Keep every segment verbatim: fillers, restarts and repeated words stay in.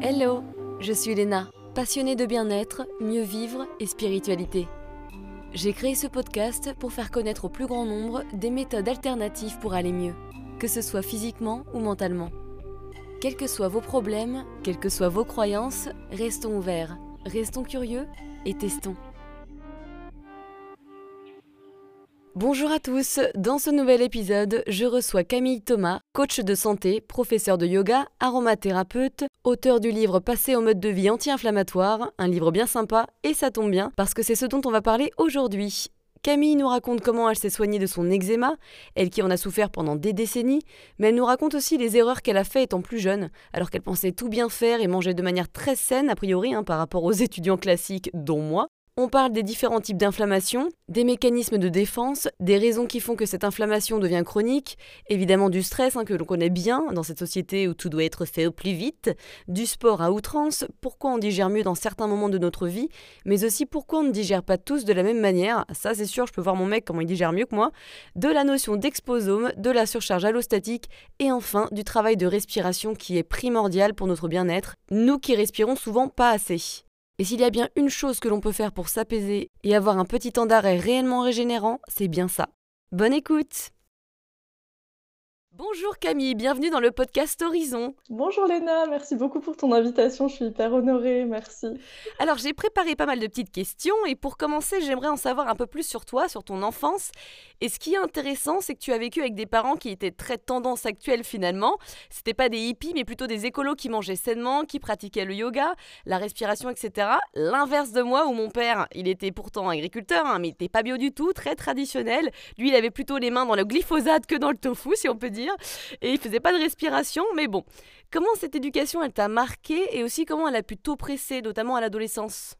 Hello, je suis Léna, passionnée de bien-être, mieux vivre et spiritualité. J'ai créé ce podcast pour faire connaître au plus grand nombre des méthodes alternatives pour aller mieux, que ce soit physiquement ou mentalement. Quels que soient vos problèmes, quelles que soient vos croyances, restons ouverts, restons curieux et testons. Bonjour à tous, dans ce nouvel épisode, je reçois Camille Thomas, coach de santé, professeur de yoga, aromathérapeute, auteur du livre Passer au mode de vie anti-inflammatoire, un livre bien sympa et ça tombe bien parce que c'est ce dont on va parler aujourd'hui. Camille nous raconte comment elle s'est soignée de son eczéma, elle qui en a souffert pendant des décennies, mais elle nous raconte aussi les erreurs qu'elle a faites étant plus jeune, alors qu'elle pensait tout bien faire et mangeait de manière très saine, a priori, hein, par rapport aux étudiants classiques, dont moi. On parle des différents types d'inflammation, des mécanismes de défense, des raisons qui font que cette inflammation devient chronique, évidemment du stress hein, que l'on connaît bien dans cette société où tout doit être fait au plus vite, du sport à outrance, pourquoi on digère mieux dans certains moments de notre vie, mais aussi pourquoi on ne digère pas tous de la même manière, ça c'est sûr, je peux voir mon mec comment il digère mieux que moi, de la notion d'exposome, de la surcharge allostatique et enfin du travail de respiration qui est primordial pour notre bien-être, nous qui respirons souvent pas assez. Et s'il y a bien une chose que l'on peut faire pour s'apaiser et avoir un petit temps d'arrêt réellement régénérant, c'est bien ça. Bonne écoute! Bonjour Camille, bienvenue dans le podcast Horizon. Bonjour Léna, merci beaucoup pour ton invitation, je suis hyper honorée, merci. Alors j'ai préparé pas mal de petites questions et pour commencer j'aimerais en savoir un peu plus sur toi, sur ton enfance. Et ce qui est intéressant c'est que tu as vécu avec des parents qui étaient très tendance actuelle finalement. C'était pas des hippies mais plutôt des écolos qui mangeaient sainement, qui pratiquaient le yoga, la respiration et cetera. L'inverse de moi où mon père, il était pourtant agriculteur hein, mais il était pas bio du tout, très traditionnel. Lui il avait plutôt les mains dans le glyphosate que dans le tofu si on peut dire. Et il faisait pas de respiration, mais bon. Comment cette éducation, elle t'a marqué et aussi comment elle a pu t'oppresser, notamment à l'adolescence?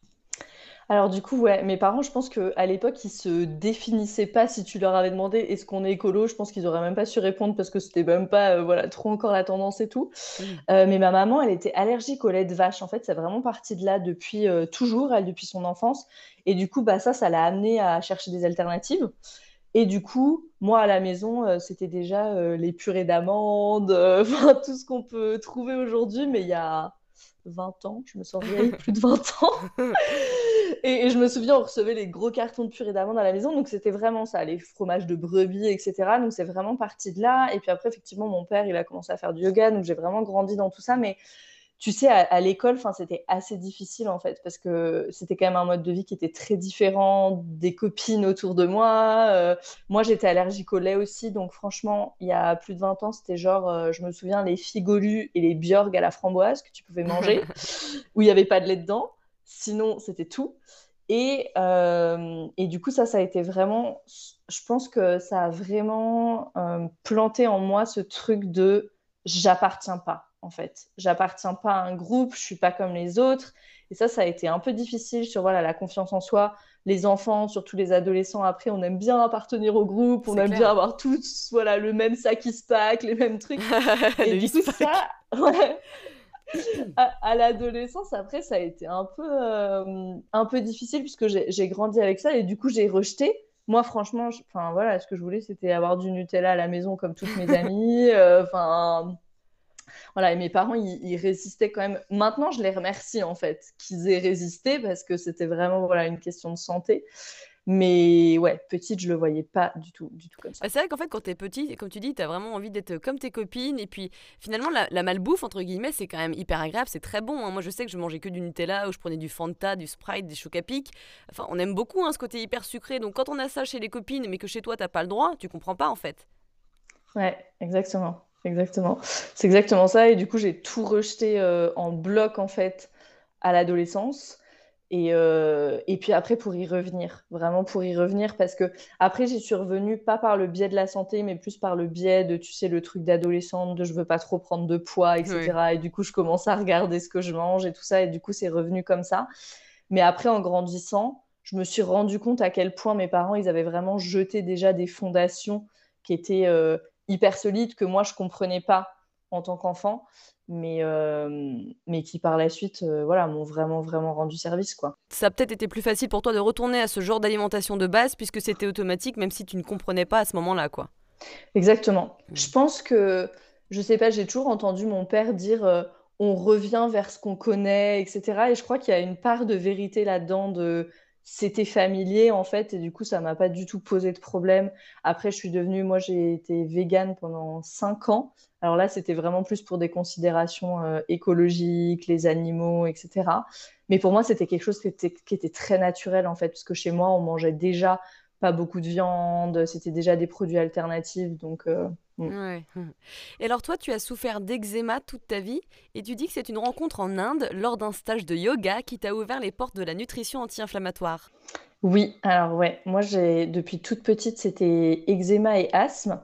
Alors du coup, ouais, mes parents, je pense qu'à l'époque, ils se définissaient pas si tu leur avais demandé est-ce qu'on est écolo, je pense qu'ils auraient même pas su répondre parce que c'était même pas euh, voilà, trop encore la tendance et tout. Mmh. Euh, mais ma maman, elle était allergique au lait de vache. En fait, c'est vraiment parti de là depuis euh, toujours, elle, depuis son enfance. Et du coup, bah, ça, ça l'a amenée à chercher des alternatives. Et du coup, moi, à la maison, euh, c'était déjà euh, les purées d'amandes, euh, enfin, tout ce qu'on peut trouver aujourd'hui, mais il y a vingt ans, je me sens vieille, plus de vingt ans. Et, et je me souviens, on recevait les gros cartons de purée d'amandes à la maison, donc c'était vraiment ça, les fromages de brebis, et cetera. Donc c'est vraiment parti de là. Et puis après, effectivement, mon père, il a commencé à faire du yoga, donc j'ai vraiment grandi dans tout ça. Mais tu sais, à, à l'école, c'était assez difficile en fait, parce que c'était quand même un mode de vie qui était très différent des copines autour de moi. Euh, moi, j'étais allergique au lait aussi, donc franchement, il y a plus de vingt ans, c'était genre, euh, je me souviens, les figolus et les Björg à la framboise que tu pouvais manger, où il n'y avait pas de lait dedans. Sinon, c'était tout. Et, euh, et du coup, ça, ça a été vraiment, je pense que ça a vraiment euh, planté en moi ce truc de j'appartiens pas, en fait. J'appartiens pas à un groupe, je suis pas comme les autres. Et ça, ça a été un peu difficile sur voilà, la confiance en soi. Les enfants, surtout les adolescents, après, on aime bien appartenir au groupe, on C'est aime clair. bien avoir tous voilà, le même sac qui se pack, les mêmes trucs. Et Le du coup, Eastpak. ça, ouais, à, à l'adolescence, après, ça a été un peu, euh, un peu difficile puisque j'ai j'ai grandi avec ça et du coup, j'ai rejeté. Moi, franchement, je- enfin voilà, ce que je voulais, c'était avoir du Nutella à la maison comme toutes mes amies. euh, Enfin, voilà, et mes parents, ils, ils résistaient quand même. Maintenant, je les remercie en fait qu'ils aient résisté parce que c'était vraiment voilà une question de santé. Mais ouais, petite, je le voyais pas du tout, du tout comme ça. Bah, c'est vrai qu'en fait, quand t'es petit, comme tu dis, t'as vraiment envie d'être comme tes copines. Et puis, finalement, la, la malbouffe, entre guillemets, c'est quand même hyper agréable. C'est très bon. Hein. Moi, je sais que je mangeais que du Nutella ou je prenais du Fanta, du Sprite, des Chocapic. Enfin, on aime beaucoup hein, ce côté hyper sucré. Donc, quand on a ça chez les copines, mais que chez toi, t'as pas le droit, tu comprends pas, en fait. Ouais, exactement, exactement. C'est exactement ça. Et du coup, j'ai tout rejeté euh, en bloc en fait à l'adolescence. Et, euh, et puis après, pour y revenir, vraiment pour y revenir, parce que après, j'y suis revenue pas par le biais de la santé, mais plus par le biais de, tu sais, le truc d'adolescente, de je veux pas trop prendre de poids, Oui. et cetera. Et du coup, je commence à regarder ce que je mange et tout ça, et du coup, c'est revenu comme ça. Mais après, en grandissant, je me suis rendu compte à quel point mes parents, ils avaient vraiment jeté déjà des fondations qui étaient euh, hyper solides, que moi, je comprenais pas en tant qu'enfant mais, euh, mais qui par la suite euh, voilà, m'ont vraiment, vraiment rendu service, quoi. Ça a peut-être été plus facile pour toi de retourner à ce genre d'alimentation de base puisque c'était automatique, même si tu ne comprenais pas à ce moment-là, quoi. Exactement. Je Mm. pense que, je sais pas, j'ai toujours entendu mon père dire euh, on revient vers ce qu'on connaît, et cetera. Et je crois qu'il y a une part de vérité là-dedans de c'était familier en fait, et du coup ça m'a pas du tout posé de problème. Après, je suis devenue, moi j'ai été végane pendant cinq ans. Alors là, c'était vraiment plus pour des considérations euh, écologiques, les animaux, et cetera. Mais pour moi, c'était quelque chose qui était, qui était très naturel en fait, parce que chez moi, on mangeait déjà pas beaucoup de viande, c'était déjà des produits alternatifs, donc euh, mm. Ouais. Et alors toi, tu as souffert d'eczéma toute ta vie et tu dis que c'est une rencontre en Inde lors d'un stage de yoga qui t'a ouvert les portes de la nutrition anti-inflammatoire. Oui, alors ouais, moi j'ai depuis toute petite, c'était eczéma et asthme.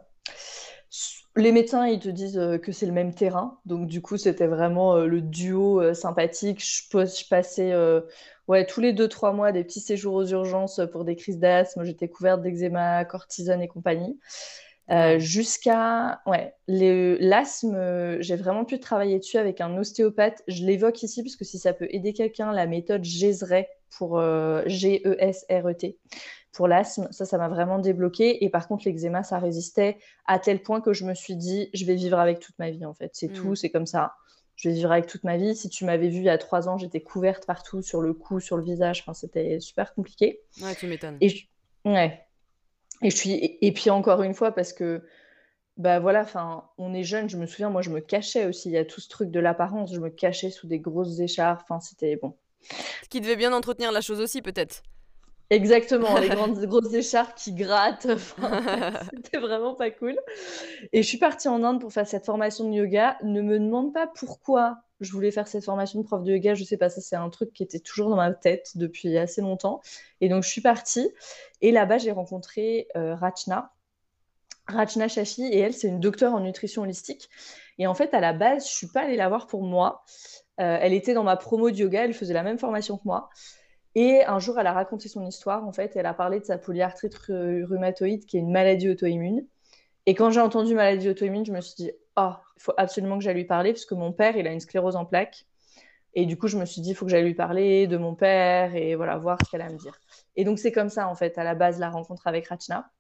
S- Les médecins, ils te disent euh, que c'est le même terrain, donc du coup c'était vraiment euh, le duo euh, sympathique. Je, pos- je passais euh, ouais, tous les deux, trois mois des petits séjours aux urgences pour des crises d'asthme. J'étais couverte d'eczéma, cortisone et compagnie. Euh, Waouh. jusqu'à ouais, les- l'asthme, euh, j'ai vraiment pu travailler dessus avec un ostéopathe. Je l'évoque ici parce que si ça peut aider quelqu'un, la méthode Gesret pour euh, G E S R E T pour l'asthme, ça, ça m'a vraiment débloqué. Et par contre, l'eczéma, ça résistait à tel point que je me suis dit, je vais vivre avec toute ma vie en fait. C'est tout, Hmm. c'est comme ça. Je vais vivre avec toute ma vie. Si tu m'avais vue il y a trois ans, j'étais couverte partout, sur le cou, sur le visage. Enfin, c'était super compliqué. Ouais, tu m'étonnes. Et je- ouais. Et je suis et, et puis encore une fois parce que bah voilà, enfin, on est jeune, je me souviens, moi je me cachais aussi, il y a tout ce truc de l'apparence, je me cachais sous des grosses écharpes, enfin c'était bon. Ce qui devait bien entretenir la chose aussi, peut-être. Exactement, les grandes grosses écharpes qui grattent, enfin ouais, c'était vraiment pas cool. Et je suis partie en Inde pour faire cette formation de yoga. Ne me demande pas pourquoi je voulais faire cette formation de prof de yoga, je sais pas, ça c'est un truc qui était toujours dans ma tête depuis assez longtemps. Et donc je suis partie et là-bas j'ai rencontré euh, Rachna. Rachna Shashi, et elle, c'est une docteure en nutrition holistique. Et en fait, à la base, je suis pas allée la voir pour moi. Euh, elle était dans ma promo de yoga, elle faisait la même formation que moi. Et un jour, elle a raconté son histoire, en fait. Elle a parlé de sa polyarthrite rhu- rhumatoïde, qui est une maladie auto-immune. Et quand j'ai entendu maladie auto-immune, je me suis dit, oh, il faut absolument que j'aille lui parler, parce que mon père, il a une sclérose en plaques. Et du coup, je me suis dit, il faut que j'aille lui parler de mon père, et voilà, voir ce qu'elle a à me dire. Et donc, c'est comme ça, en fait, à la base, la rencontre avec Rachna.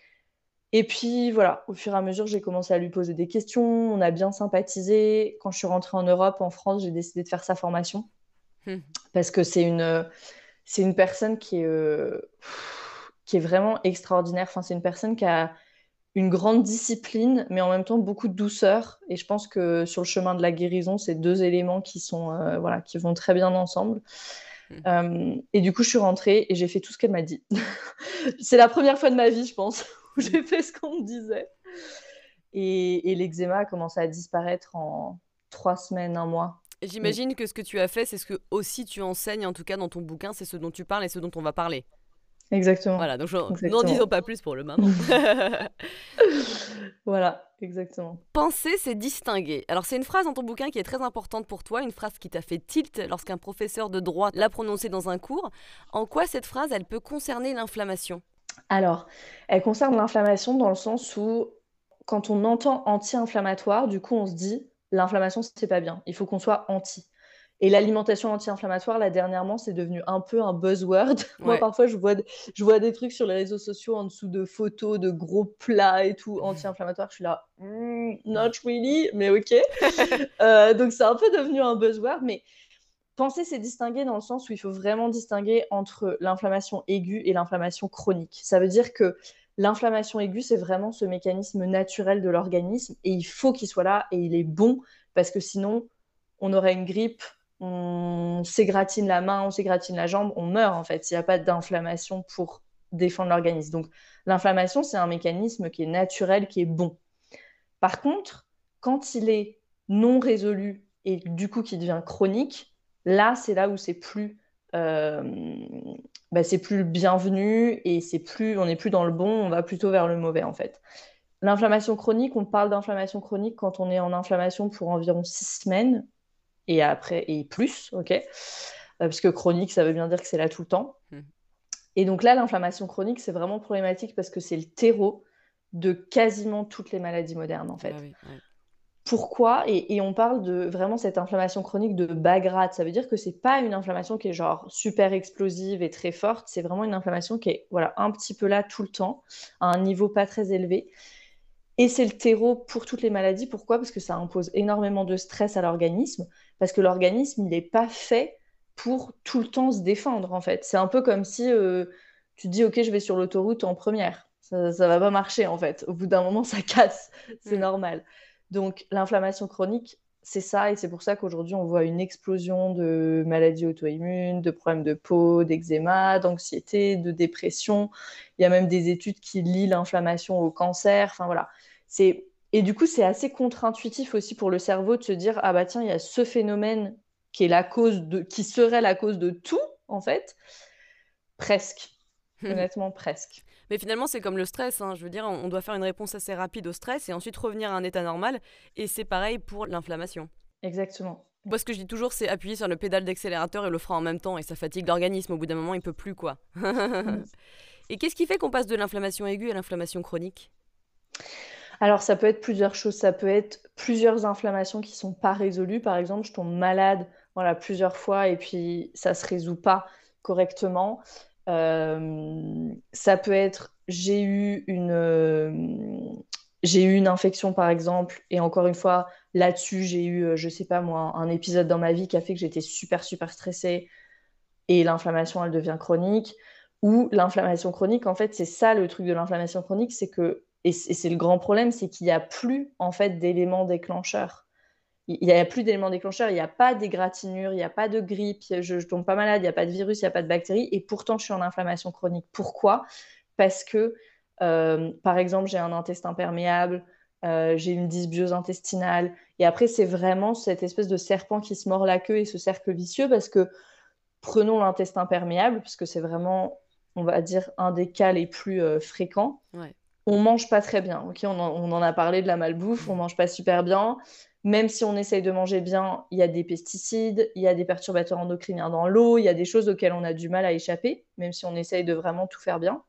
Et puis voilà, au fur et à mesure, j'ai commencé à lui poser des questions. On a bien sympathisé. Quand je suis rentrée en Europe, en France, j'ai décidé de faire sa formation Hmm. parce que c'est une, c'est une personne qui est, euh, qui est vraiment extraordinaire. Enfin, c'est une personne qui a une grande discipline, mais en même temps beaucoup de douceur. Et je pense que sur le chemin de la guérison, c'est deux éléments qui sont, euh, voilà, qui vont très bien ensemble. Hmm. Euh, et du coup, je suis rentrée et j'ai fait tout ce qu'elle m'a dit. C'est la première fois de ma vie, je pense, où j'ai fait ce qu'on me disait. Et, et l'eczéma a commencé à disparaître en trois semaines, un mois. Et Mm. j'imagine que ce que tu as fait, c'est ce que aussi tu enseignes, en tout cas dans ton bouquin, c'est ce dont tu parles et ce dont on va parler. Exactement. Voilà, donc j'en- n'en disons Exactement. pas plus pour le moment. Voilà, exactement. Penser, c'est distinguer. Alors, c'est une phrase dans ton bouquin qui est très importante pour toi, une phrase qui t'a fait tilt lorsqu'un professeur de droit l'a prononcée dans un cours. En quoi cette phrase, elle peut concerner l'inflammation? Alors, elle concerne l'inflammation dans le sens où, quand on entend anti-inflammatoire, du coup, on se dit l'inflammation, c'est pas bien. Il faut qu'on soit anti. Et l'alimentation anti-inflammatoire, là, dernièrement, c'est devenu un peu un buzzword. Moi, Ouais. parfois, je vois, je vois des trucs sur les réseaux sociaux en dessous de photos de gros plats et tout, anti-inflammatoires. Je suis là, mm, not really, mais ok. Euh, donc, c'est un peu devenu un buzzword. Mais penser, c'est distinguer dans le sens où il faut vraiment distinguer entre l'inflammation aiguë et l'inflammation chronique. Ça veut dire que l'inflammation aiguë, c'est vraiment ce mécanisme naturel de l'organisme et il faut qu'il soit là et il est bon parce que sinon, on aurait une grippe, on s'égratine la main, on s'égratine la jambe, on meurt en fait s'il n'y a pas d'inflammation pour défendre l'organisme. Donc l'inflammation, c'est un mécanisme qui est naturel, qui est bon. Par contre, quand il est non résolu et du coup qui devient chronique, là, c'est là où c'est plus, euh, bah, c'est plus bienvenu et c'est plus, on n'est plus dans le bon, on va plutôt vers le mauvais en fait. L'inflammation chronique, on parle d'inflammation chronique quand on est en inflammation pour environ six semaines et après et plus, ok. Euh, parce que chronique, ça veut bien dire que c'est là tout le temps. Hmm. Et donc là, l'inflammation chronique, c'est vraiment problématique parce que c'est le terreau de quasiment toutes les maladies modernes en Bah fait. oui, ouais. Pourquoi et, et on parle de vraiment cette inflammation chronique de bas grade. Ça veut dire que c'est pas une inflammation qui est genre super explosive et très forte. C'est vraiment une inflammation qui est voilà, un petit peu là tout le temps, à un niveau pas très élevé. Et c'est le terreau pour toutes les maladies. Pourquoi? Parce que ça impose énormément de stress à l'organisme, parce que l'organisme, il n'est pas fait pour tout le temps se défendre, en fait. C'est un peu comme si euh, tu te dis, OK, je vais sur l'autoroute en première. Ça, ça va pas marcher, en fait. Au bout d'un moment, ça casse. C'est Mm. normal. Donc, l'inflammation chronique, c'est ça. Et c'est pour ça qu'aujourd'hui, on voit une explosion de maladies auto-immunes, de problèmes de peau, d'eczéma, d'anxiété, de dépression. Il y a même des études qui lient l'inflammation au cancer. Enfin, voilà. C'est... Et du coup, c'est assez contre-intuitif aussi pour le cerveau de se dire, ah bah tiens, il y a ce phénomène qui est la cause de, qui serait la cause de tout, en fait. Presque. Honnêtement, presque. Mais finalement, c'est comme le stress. Hein. Je veux dire, on doit faire une réponse assez rapide au stress et ensuite revenir à un état normal. Et c'est pareil pour l'inflammation. Exactement. Moi, ce que je dis toujours, c'est appuyer sur le pédale d'accélérateur et le frein en même temps. Et ça fatigue l'organisme. Au bout d'un moment, il peut plus, quoi. Mm. Et qu'est-ce qui fait qu'on passe de l'inflammation aiguë à l'inflammation chronique? Alors, ça peut être plusieurs choses. Ça peut être plusieurs inflammations qui sont pas résolues. Par exemple, je tombe malade, voilà, plusieurs fois et puis ça se résout pas correctement. Euh, ça peut être, j'ai eu une, euh, j'ai eu une infection, par exemple, et encore une fois, là-dessus, j'ai eu, euh, je sais pas moi, un épisode dans ma vie qui a fait que j'étais super, super stressée et l'inflammation, elle devient chronique. Ou l'inflammation chronique, en fait, c'est ça le truc de l'inflammation chronique, c'est que, et c'est c'est le grand problème, c'est qu'il n'y a plus, en fait, d'éléments déclencheurs. Il n'y a plus d'éléments déclencheurs, il n'y a pas d'égratignure, il n'y a pas de grippe, je, je tombe pas malade, il n'y a pas de virus, il n'y a pas de bactéries, et pourtant, je suis en inflammation chronique. Pourquoi? Parce que, euh, par exemple, j'ai un intestin perméable, euh, j'ai une dysbiose intestinale, et après, c'est vraiment cette espèce de serpent qui se mord la queue et ce cercle vicieux, parce que prenons l'intestin perméable, parce que c'est vraiment, on va dire, un des cas les plus euh, fréquents. Ouais. On mange pas très bien, ok, on en, on en a parlé de la malbouffe, on mange pas super bien. Même si on essaye de manger bien, il y a des pesticides, il y a des perturbateurs endocriniens dans l'eau, il y a des choses auxquelles on a du mal à échapper, même si on essaye de vraiment tout faire bien.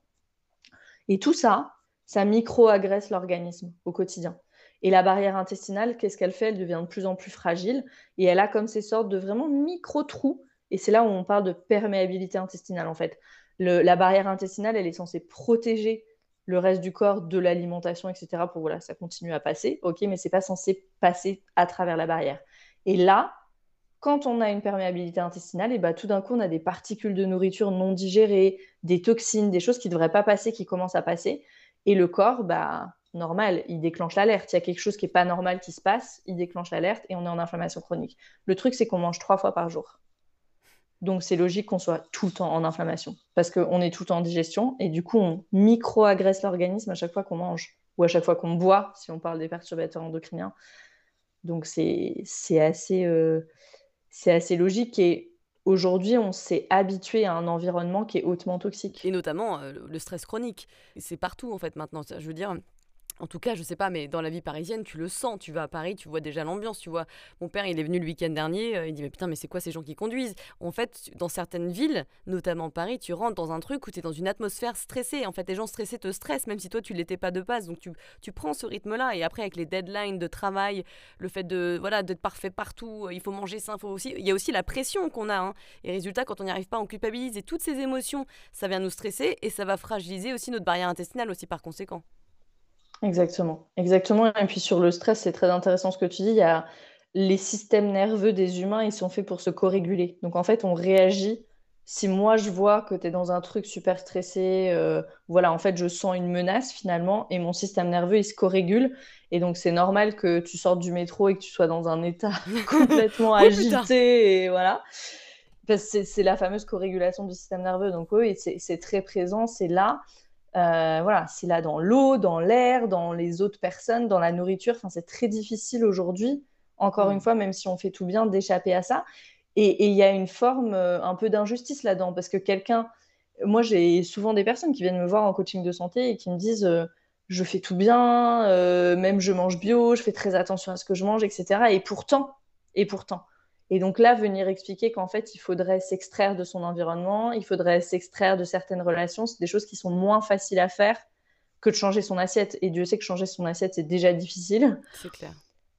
Et tout ça, ça micro-agresse l'organisme au quotidien. Et la barrière intestinale, qu'est-ce qu'elle fait? Elle devient de plus en plus fragile et elle a comme ces sortes de vraiment micro-trous. Et c'est là où on parle de perméabilité intestinale, en fait. Le, la barrière intestinale, elle est censée protéger le reste du corps de l'alimentation, et cetera, pour voilà, ça continue à passer, ok, mais c'est pas censé passer à travers la barrière. Et là, quand on a une perméabilité intestinale, et bah, tout d'un coup, on a des particules de nourriture non digérées, des toxines, des choses qui ne devraient pas passer, qui commencent à passer. Et le corps, bah, normal, il déclenche l'alerte. Il y a quelque chose qui n'est pas normal qui se passe, il déclenche l'alerte et on est en inflammation chronique. Le truc, c'est qu'on mange trois fois par jour. Donc, c'est logique qu'on soit tout le temps en inflammation parce qu'on est tout le temps en digestion et du coup, on micro-agresse l'organisme à chaque fois qu'on mange ou à chaque fois qu'on boit, si on parle des perturbateurs endocriniens. Donc, c'est, c'est assez... Euh, c'est assez logique et aujourd'hui, on s'est habitué à un environnement qui est hautement toxique. Et notamment euh, le stress chronique. C'est partout en fait maintenant. Je veux dire, en tout cas, je sais pas, mais dans la vie parisienne, tu le sens. Tu vas à Paris, tu vois déjà l'ambiance. Tu vois, mon père, il est venu le week-end dernier. Euh, il dit mais putain, mais c'est quoi ces gens qui conduisent? En fait, dans certaines villes, notamment Paris, tu rentres dans un truc où tu es dans une atmosphère stressée. En fait, les gens stressés te stressent, même si toi tu l'étais pas de base. Donc tu, tu prends ce rythme-là. Et après, avec les deadlines de travail, le fait de voilà d'être parfait partout, euh, il faut manger sain, faut aussi. Il y a aussi la pression qu'on a. Hein. Et résultat, quand on n'y arrive pas, on culpabilise. Et toutes ces émotions, ça vient nous stresser et ça va fragiliser aussi notre barrière intestinale aussi par conséquent. Exactement, exactement. Et puis sur le stress, c'est très intéressant ce que tu dis. Il y a les systèmes nerveux des humains, ils sont faits pour se co-réguler. Donc en fait, on réagit. Si moi je vois que tu es dans un truc super stressé, euh, voilà, en fait, je sens une menace finalement, et mon système nerveux, il se co-régule. Et donc c'est normal que tu sortes du métro et que tu sois dans un état complètement Oh putain! agité, et voilà. Parce que c'est c'est la fameuse co-régulation du système nerveux. Donc oui, c'est c'est très présent, c'est là. Euh, voilà, c'est là dans l'eau, dans l'air, dans les autres personnes, dans la nourriture. Enfin, c'est très difficile aujourd'hui, encore une Mm. fois, même si on fait tout bien, d'échapper à ça. Et il y a une forme euh, un peu d'injustice là-dedans, parce que quelqu'un, moi j'ai souvent des personnes qui viennent me voir en coaching de santé et qui me disent euh, je fais tout bien, euh, même je mange bio, je fais très attention à ce que je mange, et cetera. Et pourtant, et pourtant. Et donc là, venir expliquer qu'en fait, il faudrait s'extraire de son environnement, il faudrait s'extraire de certaines relations, c'est des choses qui sont moins faciles à faire que de changer son assiette. Et Dieu sait que changer son assiette, c'est déjà difficile. C'est clair.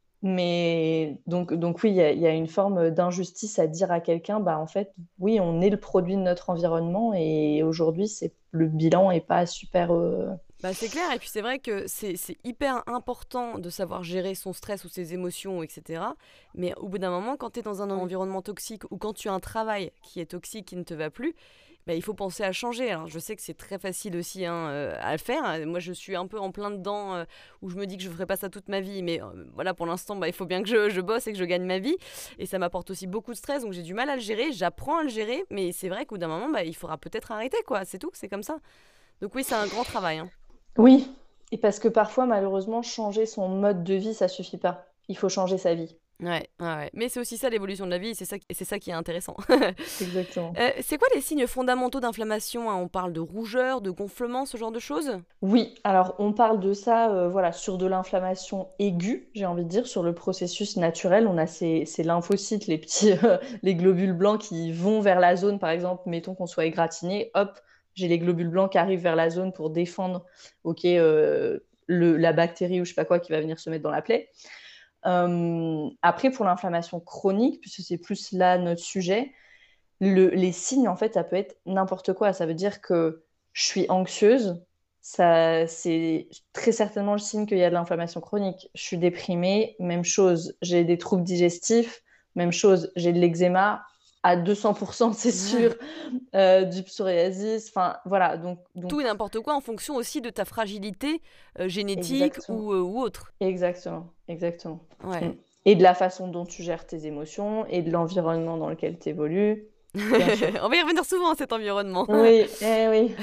Mais donc, donc oui, il y, a- il y a une forme d'injustice à dire à quelqu'un, bah en fait, oui, on est le produit de notre environnement et aujourd'hui, c'est le bilan est pas super. euh, Bah, c'est clair, et puis c'est vrai que c'est c'est hyper important de savoir gérer son stress ou ses émotions, et cetera. Mais au bout d'un moment, quand tu es dans un environnement toxique ou quand tu as un travail qui est toxique, qui ne te va plus, bah, il faut penser à changer. Alors, je sais que c'est très facile aussi hein, euh, à le faire. Moi, je suis un peu en plein dedans euh, où je me dis que je ne ferai pas ça toute ma vie. Mais euh, voilà, pour l'instant, bah, il faut bien que je, je bosse et que je gagne ma vie. Et ça m'apporte aussi beaucoup de stress. Donc, j'ai du mal à le gérer. J'apprends à le gérer. Mais c'est vrai qu'au bout d'un moment, bah, il faudra peut-être arrêter, quoi. C'est tout, c'est comme ça. Donc, oui, c'est un grand travail. Hein. Oui, et parce que parfois, malheureusement, changer son mode de vie, ça suffit pas. Il faut changer sa vie. Ouais, ouais, ouais. Mais c'est aussi ça l'évolution de la vie, et c'est ça, et c'est ça qui est intéressant. Exactement. Euh, c'est quoi les signes fondamentaux d'inflammation hein? On parle de rougeur, de gonflement, ce genre de choses? Oui, alors on parle de ça, euh, voilà, sur de l'inflammation aiguë, j'ai envie de dire, sur le processus naturel. On a ces, ces lymphocytes, les petits, euh, les globules blancs qui vont vers la zone, par exemple, mettons qu'on soit égratigné, hop, j'ai les globules blancs qui arrivent vers la zone pour défendre, ok, euh, le, la bactérie ou je sais pas quoi qui va venir se mettre dans la plaie. Euh, après, pour l'inflammation chronique, puisque c'est plus là notre sujet, le, les signes, en fait, ça peut être n'importe quoi. Ça veut dire que je suis anxieuse, ça, c'est très certainement le signe qu'il y a de l'inflammation chronique. Je suis déprimée, même chose. J'ai des troubles digestifs, même chose. J'ai de l'eczéma à deux cents pour cent, c'est sûr. Euh, du psoriasis, enfin, voilà. Donc, donc, Tout et n'importe quoi en fonction aussi de ta fragilité euh, génétique exactement. ou, euh, ou autre. Exactement, exactement. Mm. Ouais. Et de la façon dont tu gères tes émotions et de l'environnement dans lequel tu évolues, bien sûr. On va y revenir souvent à cet environnement. Oui, eh oui.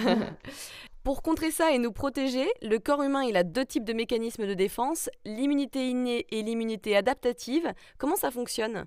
Pour contrer ça et nous protéger, le corps humain il a deux types de mécanismes de défense, l'immunité innée et l'immunité adaptative. Comment ça fonctionne?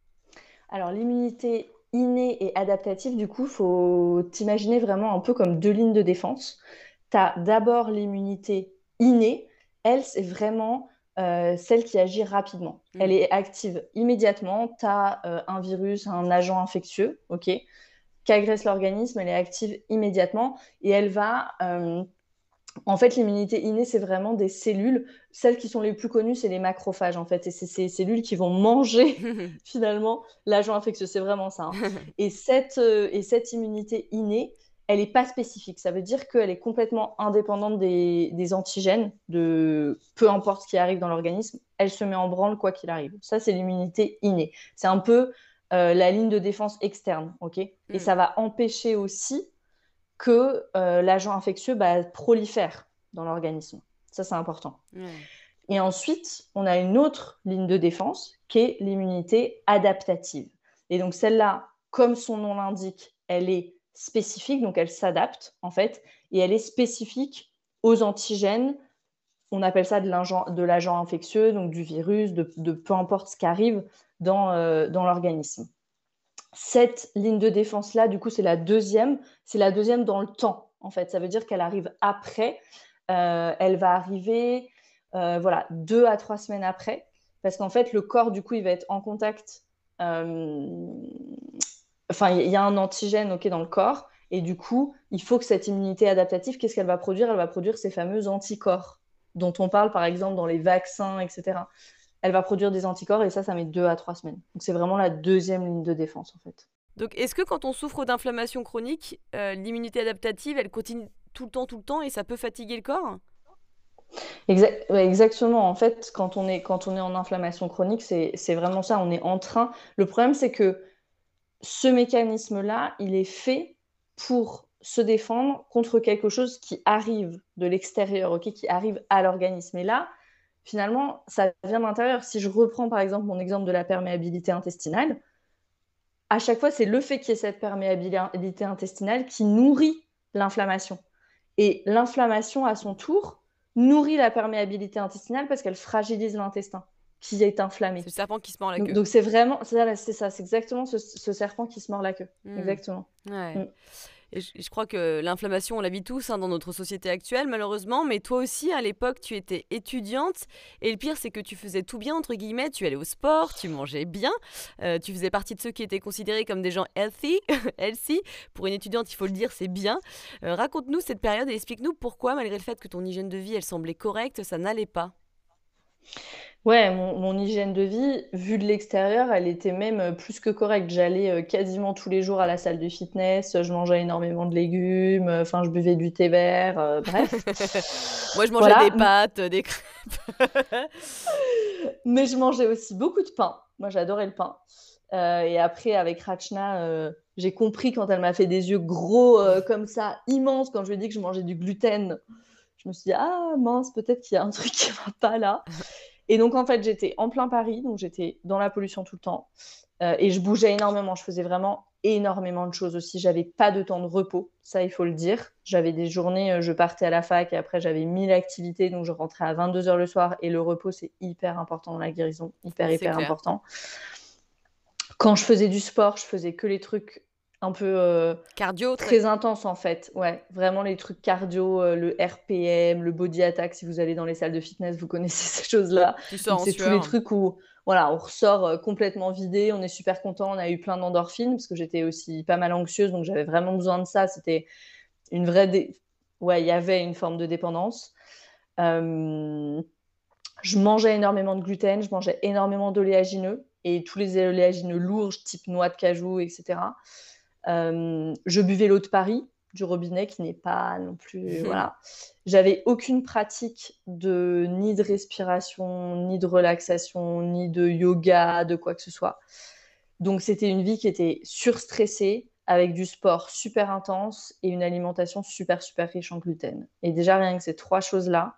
Alors, l'immunité innée et adaptative, du coup, faut t'imaginer vraiment un peu comme deux lignes de défense. Tu as d'abord l'immunité innée. Elle, c'est vraiment euh, celle qui agit rapidement. Mm. Elle est active immédiatement. Tu as euh, un virus, un agent infectieux, ok, qui agresse l'organisme. Elle est active immédiatement et elle va... euh, En fait, l'immunité innée, c'est vraiment des cellules. Celles qui sont les plus connues, c'est les macrophages, en fait. Et c'est ces cellules qui vont manger, finalement, l'agent infectieux. C'est vraiment ça. Hein. Et, cette, euh, et cette immunité innée, elle n'est pas spécifique. Ça veut dire qu'elle est complètement indépendante des, des antigènes, de peu importe ce qui arrive dans l'organisme. Elle se met en branle quoi qu'il arrive. Ça, c'est l'immunité innée. C'est un peu euh, la ligne de défense externe, ok. Et Mm. ça va empêcher aussi que euh, l'agent infectieux bah, prolifère dans l'organisme. Ça, c'est important. Ouais. Et ensuite, on a une autre ligne de défense qui est l'immunité adaptative. Et donc, celle-là, comme son nom l'indique, elle est spécifique, donc elle s'adapte, en fait, et elle est spécifique aux antigènes. On appelle ça de l'agent, de l'agent infectieux, donc du virus, de, de peu importe ce qui arrive dans, euh, dans l'organisme. Cette ligne de défense-là, du coup, c'est la deuxième. C'est la deuxième dans le temps, en fait. Ça veut dire qu'elle arrive après. Euh, elle va arriver, euh, voilà, deux à trois semaines après. Parce qu'en fait, le corps, du coup, il va être en contact. Euh... Enfin, il y a un antigène, OK, dans le corps. Et du coup, il faut que cette immunité adaptative, qu'est-ce qu'elle va produire? Elle va produire ces fameux anticorps dont on parle, par exemple, dans les vaccins, et cetera. Elle va produire des anticorps et ça, ça met deux à trois semaines. Donc, c'est vraiment la deuxième ligne de défense, en fait. Donc, est-ce que quand on souffre d'inflammation chronique, euh, l'immunité adaptative, elle continue tout le temps, tout le temps, et ça peut fatiguer le corps? Exact, ouais, exactement. En fait, quand on est, quand on est en inflammation chronique, c'est, c'est vraiment ça. On est en train. Le problème, c'est que ce mécanisme-là, il est fait pour se défendre contre quelque chose qui arrive de l'extérieur, ok, qui arrive à l'organisme. Et là, finalement, ça vient de l'intérieur. Si je reprends par exemple mon exemple de la perméabilité intestinale, à chaque fois, c'est le fait qu'il y ait cette perméabilité intestinale qui nourrit l'inflammation. Et l'inflammation, à son tour, nourrit la perméabilité intestinale parce qu'elle fragilise l'intestin qui est inflammé. C'est le serpent qui se mord la Donc, queue. donc c'est vraiment, c'est ça, c'est ça, c'est exactement ce, ce serpent qui se mord la queue. Mmh. Exactement. Ouais. Mm. Et je, je crois que l'inflammation, on la vit tous hein, dans notre société actuelle, malheureusement. Mais toi aussi, à l'époque, tu étais étudiante. Et le pire, c'est que tu faisais tout bien, entre guillemets. Tu allais au sport, tu mangeais bien. Euh, tu faisais partie de ceux qui étaient considérés comme des gens healthy. healthy. Pour une étudiante, il faut le dire, c'est bien. Euh, raconte-nous cette période et explique-nous pourquoi, malgré le fait que ton hygiène de vie, elle semblait correcte, ça n'allait pas. Ouais, mon, mon hygiène de vie, vue de l'extérieur, elle était même euh, plus que correcte. J'allais euh, quasiment tous les jours à la salle de fitness, euh, je mangeais énormément de légumes, euh, enfin, je buvais du thé vert, euh, bref. Moi, je mangeais des Voilà, M- pâtes, des crêpes. mais je mangeais aussi beaucoup de pain. Moi, j'adorais le pain. Euh, et après, avec Rachna, euh, j'ai compris quand elle m'a fait des yeux gros euh, comme ça, immenses, quand je lui ai dit que je mangeais du gluten. Je me suis dit, ah mince, peut-être qu'il y a un truc qui va pas là. Et donc, en fait, j'étais en plein Paris, donc j'étais dans la pollution tout le temps. Euh, et je bougeais énormément. Je faisais vraiment énormément de choses aussi. J'avais pas de temps de repos, ça, il faut le dire. J'avais des journées, euh, je partais à la fac et après, j'avais mille activités. Donc, je rentrais à vingt-deux heures le soir. Et le repos, c'est hyper important dans la guérison. Hyper, C'est hyper clair. important. Quand je faisais du sport, je faisais que les trucs un peu euh, Cardio, très... très intenses, en fait. Ouais, vraiment les trucs cardio, euh, le R P M, le body attack. Si vous allez dans les salles de fitness, vous connaissez ces choses-là. tu sors Donc, en c'est tous les sueur. trucs où voilà, on ressort euh, complètement vidé, on est super content, on a eu plein d'endorphines parce que j'étais aussi pas mal anxieuse, donc j'avais vraiment besoin de ça. C'était une vraie. Dé... Ouais, il y avait une forme de dépendance. Euh, je mangeais énormément de gluten, je mangeais énormément d'oléagineux et tous les oléagineux lourds, type noix de cajou, et cetera. Euh, je buvais l'eau de Paris, du robinet, qui n'est pas non plus. Voilà. J'avais aucune pratique de ni de respiration, ni de relaxation, ni de yoga, de quoi que ce soit. Donc, c'était une vie qui était surstressée, avec du sport super intense et une alimentation super, super riche en gluten. Et déjà, rien que ces trois choses-là,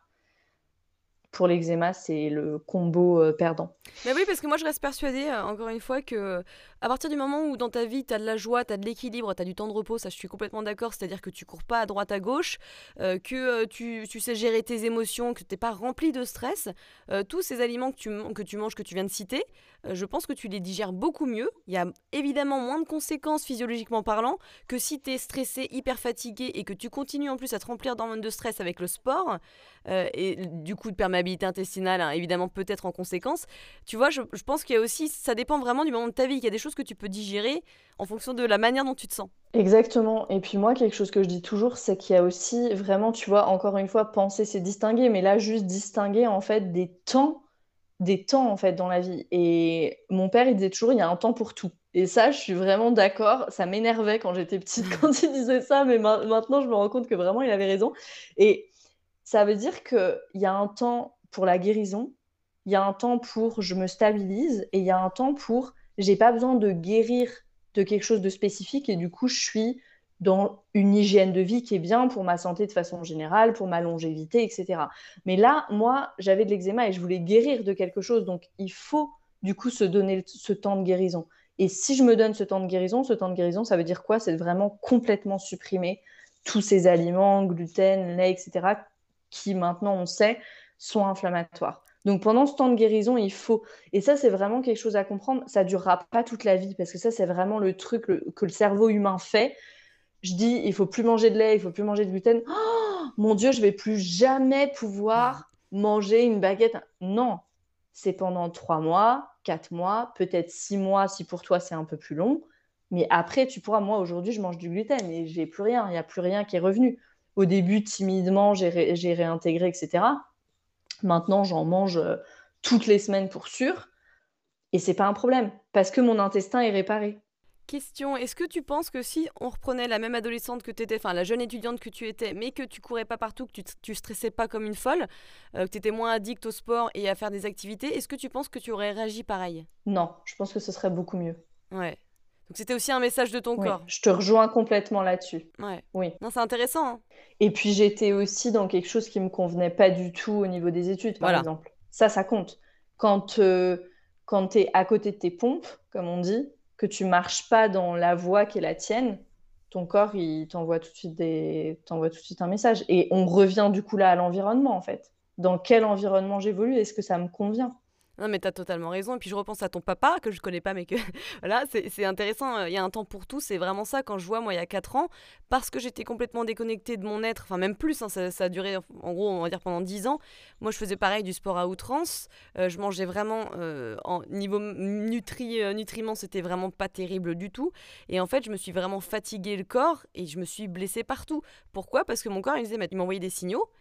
pour l'eczéma, c'est le combo euh, perdant. Mais oui, parce que moi je reste persuadée, euh, encore une fois, que à partir du moment où dans ta vie tu as de la joie, tu as de l'équilibre, tu as du temps de repos, ça je suis complètement d'accord, c'est-à-dire que tu cours pas à droite à gauche, euh, que euh, tu, tu sais gérer tes émotions, que t'es pas rempli de stress, euh, tous ces aliments que tu, que tu manges, que tu viens de citer, euh, je pense que tu les digères beaucoup mieux. Il y a évidemment moins de conséquences physiologiquement parlant que si tu es stressé, hyper fatigué et que tu continues en plus à te remplir d'hormones de stress avec le sport, euh, et du coup de perméabilité intestinale, hein, évidemment peut-être en conséquence. Tu vois, je, je pense qu'il y a aussi, ça dépend vraiment du moment de ta vie, qu'il y a des choses que tu peux digérer en fonction de la manière dont tu te sens. Exactement. Et puis moi, quelque chose que je dis toujours, c'est qu'il y a aussi vraiment, tu vois, encore une fois, penser, c'est distinguer, mais là, juste distinguer en fait des temps, des temps en fait dans la vie. Et mon père, il disait toujours, il y a un temps pour tout. Et ça, je suis vraiment d'accord. Ça m'énervait quand j'étais petite quand il disait ça, mais ma- maintenant, je me rends compte que vraiment, il avait raison. Et ça veut dire qu'il y a un temps pour la guérison, il y a un temps pour je me stabilise, et il y a un temps pour j'ai pas besoin de guérir de quelque chose de spécifique, et du coup, je suis dans une hygiène de vie qui est bien pour ma santé de façon générale, pour ma longévité, et cetera. Mais là, moi, j'avais de l'eczéma et je voulais guérir de quelque chose, donc il faut du coup se donner ce temps de guérison. Et si je me donne ce temps de guérison, ce temps de guérison, ça veut dire quoi? C'est vraiment complètement supprimer tous ces aliments, gluten, lait, et cetera, qui maintenant, on sait, sont inflammatoires. Donc pendant ce temps de guérison, il faut... Et ça, c'est vraiment quelque chose à comprendre. Ça ne durera pas toute la vie, parce que ça, c'est vraiment le truc le... que le cerveau humain fait. Je dis, il faut plus manger de lait, il faut plus manger de gluten. Oh, mon Dieu, je vais plus jamais pouvoir manger une baguette. Non, c'est pendant trois mois, quatre mois, peut-être six mois si pour toi c'est un peu plus long. Mais après, tu pourras. Moi, aujourd'hui, je mange du gluten et j'ai plus rien. Il n'y a plus rien qui est revenu. Au début, timidement, j'ai, ré- j'ai réintégré, et cetera. Maintenant, j'en mange euh, toutes les semaines pour sûr. Et c'est pas un problème parce que mon intestin est réparé. Question, est-ce que tu penses que si on reprenait la même adolescente que tu étais, enfin la jeune étudiante que tu étais, mais que tu courais pas partout, que tu, tu stressais pas comme une folle, euh, que tu étais moins addict au sport et à faire des activités, est-ce que tu penses que tu aurais réagi pareil? Non, je pense que ce serait beaucoup mieux. Ouais. Donc c'était aussi un message de ton Oui, corps. je te rejoins complètement là-dessus. Ouais. Oui. Non, c'est intéressant, hein. Et puis j'étais aussi dans quelque chose qui me convenait pas du tout au niveau des études, par Voilà. exemple. Ça, ça compte. Quand, euh, quand tu es à côté de tes pompes, comme on dit, que tu marches pas dans la voie qui est la tienne, ton corps, il t'envoie tout de suite des... t'envoie tout de suite un message. Et on revient du coup là à l'environnement, en fait. Dans quel environnement j'évolue? Est-ce que ça me convient? Non, mais t'as totalement raison. Et puis je repense à ton papa, que je connais pas, mais que voilà, c'est c'est intéressant. Il y a un temps pour tout. C'est vraiment ça. Quand je vois, moi, il y a quatre ans, parce que j'étais complètement déconnectée de mon être, enfin, même plus, hein, ça, ça a duré, en gros, on va dire pendant dix ans. Moi, je faisais pareil du sport à outrance. Euh, je mangeais vraiment, euh, en niveau nutri, euh, nutriments, c'était vraiment pas terrible du tout. Et en fait, je me suis vraiment fatiguée le corps et je me suis blessée partout. Pourquoi? Parce que mon corps, il, disait, il m'envoyait des signaux.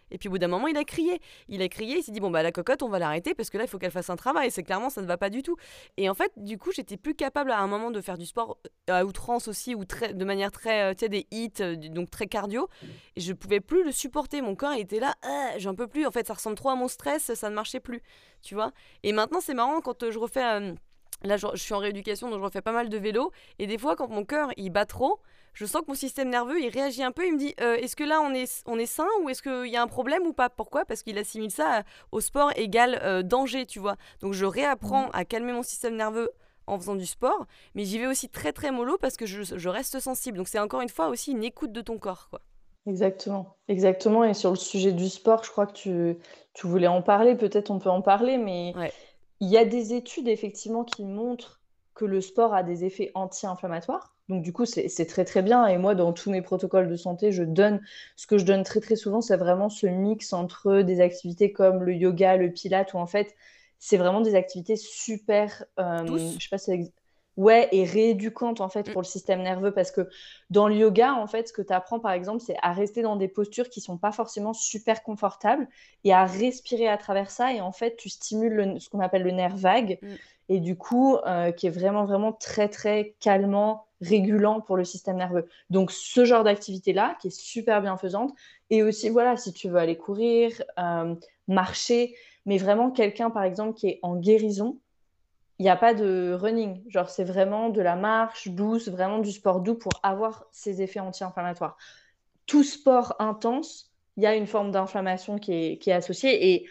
Et puis au bout d'un moment, il a crié. Il a crié, il s'est dit, bon, bah la cocotte, on va l'arrêter parce que là, il faut qu'elle fasse un travail. C'est clairement, ça ne va pas du tout. Et en fait, du coup, j'étais plus capable à un moment de faire du sport à outrance aussi, ou très, de manière très, euh, tu sais, des hits, euh, donc très cardio. Et je pouvais plus le supporter. Mon corps il était là, ah, j'en peux plus. En fait, ça ressemble trop à mon stress, ça ne marchait plus. Tu vois. Et maintenant, c'est marrant quand euh, je refais. euh, Là, je, je suis en rééducation, donc je refais pas mal de vélo. Et des fois, quand mon cœur il bat trop, je sens que mon système nerveux il réagit un peu. Il me dit euh, est-ce que là on est, on est sain ou est-ce qu'il y a un problème ou pas? Pourquoi? Parce qu'il assimile ça à- au sport égal euh, danger, tu vois. Donc je réapprends Mhm. à calmer mon système nerveux en faisant du sport, mais j'y vais aussi très très mollo parce que je, je reste sensible. Donc c'est encore une fois aussi une écoute de ton corps, quoi. Exactement, exactement. Et sur le sujet du sport, je crois que tu, tu voulais en parler, peut-être on peut en parler, mais Ouais. il y a des études effectivement qui montrent que le sport a des effets anti-inflammatoires. Donc du coup, c'est c'est très très bien. Et moi, dans tous mes protocoles de santé, je donne, ce que je donne très très souvent, c'est vraiment ce mix entre des activités comme le yoga, le pilate, où en fait, c'est vraiment des activités super, euh, Tous. je sais pas si c'est ex- ouais, et rééducantes en fait Mm. pour le système nerveux, parce que dans le yoga, en fait, ce que tu apprends par exemple, c'est à rester dans des postures qui sont pas forcément super confortables et à respirer à travers ça. Et en fait, tu stimules le- ce qu'on appelle le nerf vague. Mm. Et du coup, euh, qui est vraiment, vraiment très, très calmant, régulant pour le système nerveux. Donc, ce genre d'activité-là, qui est super bienfaisante. Et aussi, voilà, si tu veux aller courir, euh, marcher, mais vraiment quelqu'un, par exemple, qui est en guérison, il n'y a pas de running. Genre, c'est vraiment de la marche douce, vraiment du sport doux pour avoir ces effets anti-inflammatoires. Tout sport intense, il y a une forme d'inflammation qui est, qui est associée. Et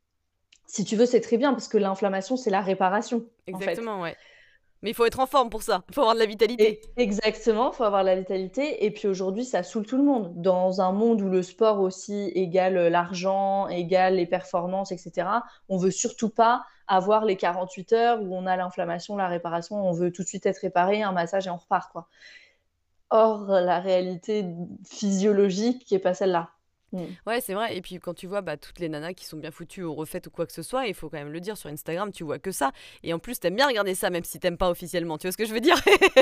si tu veux, c'est très bien parce que l'inflammation, c'est la réparation, en fait. Exactement, ouais. Mais il faut être en forme pour ça. Il faut avoir de la vitalité. Et exactement, il faut avoir la vitalité. Et puis aujourd'hui, ça saoule tout le monde. Dans un monde où le sport aussi égale l'argent, égale les performances, et cetera, on veut surtout pas avoir les quarante-huit heures où on a l'inflammation, la réparation, on veut tout de suite être réparé, un massage et on repart, quoi. Or, la réalité physiologique qui est pas celle-là. Mm. Ouais, c'est vrai. Et puis quand tu vois bah, toutes les nanas qui sont bien foutues ou refaites ou quoi que ce soit, il faut quand même le dire sur Instagram, tu vois que ça. Et en plus, t'aimes bien regarder ça, même si t'aimes pas officiellement. Tu vois ce que je veux dire?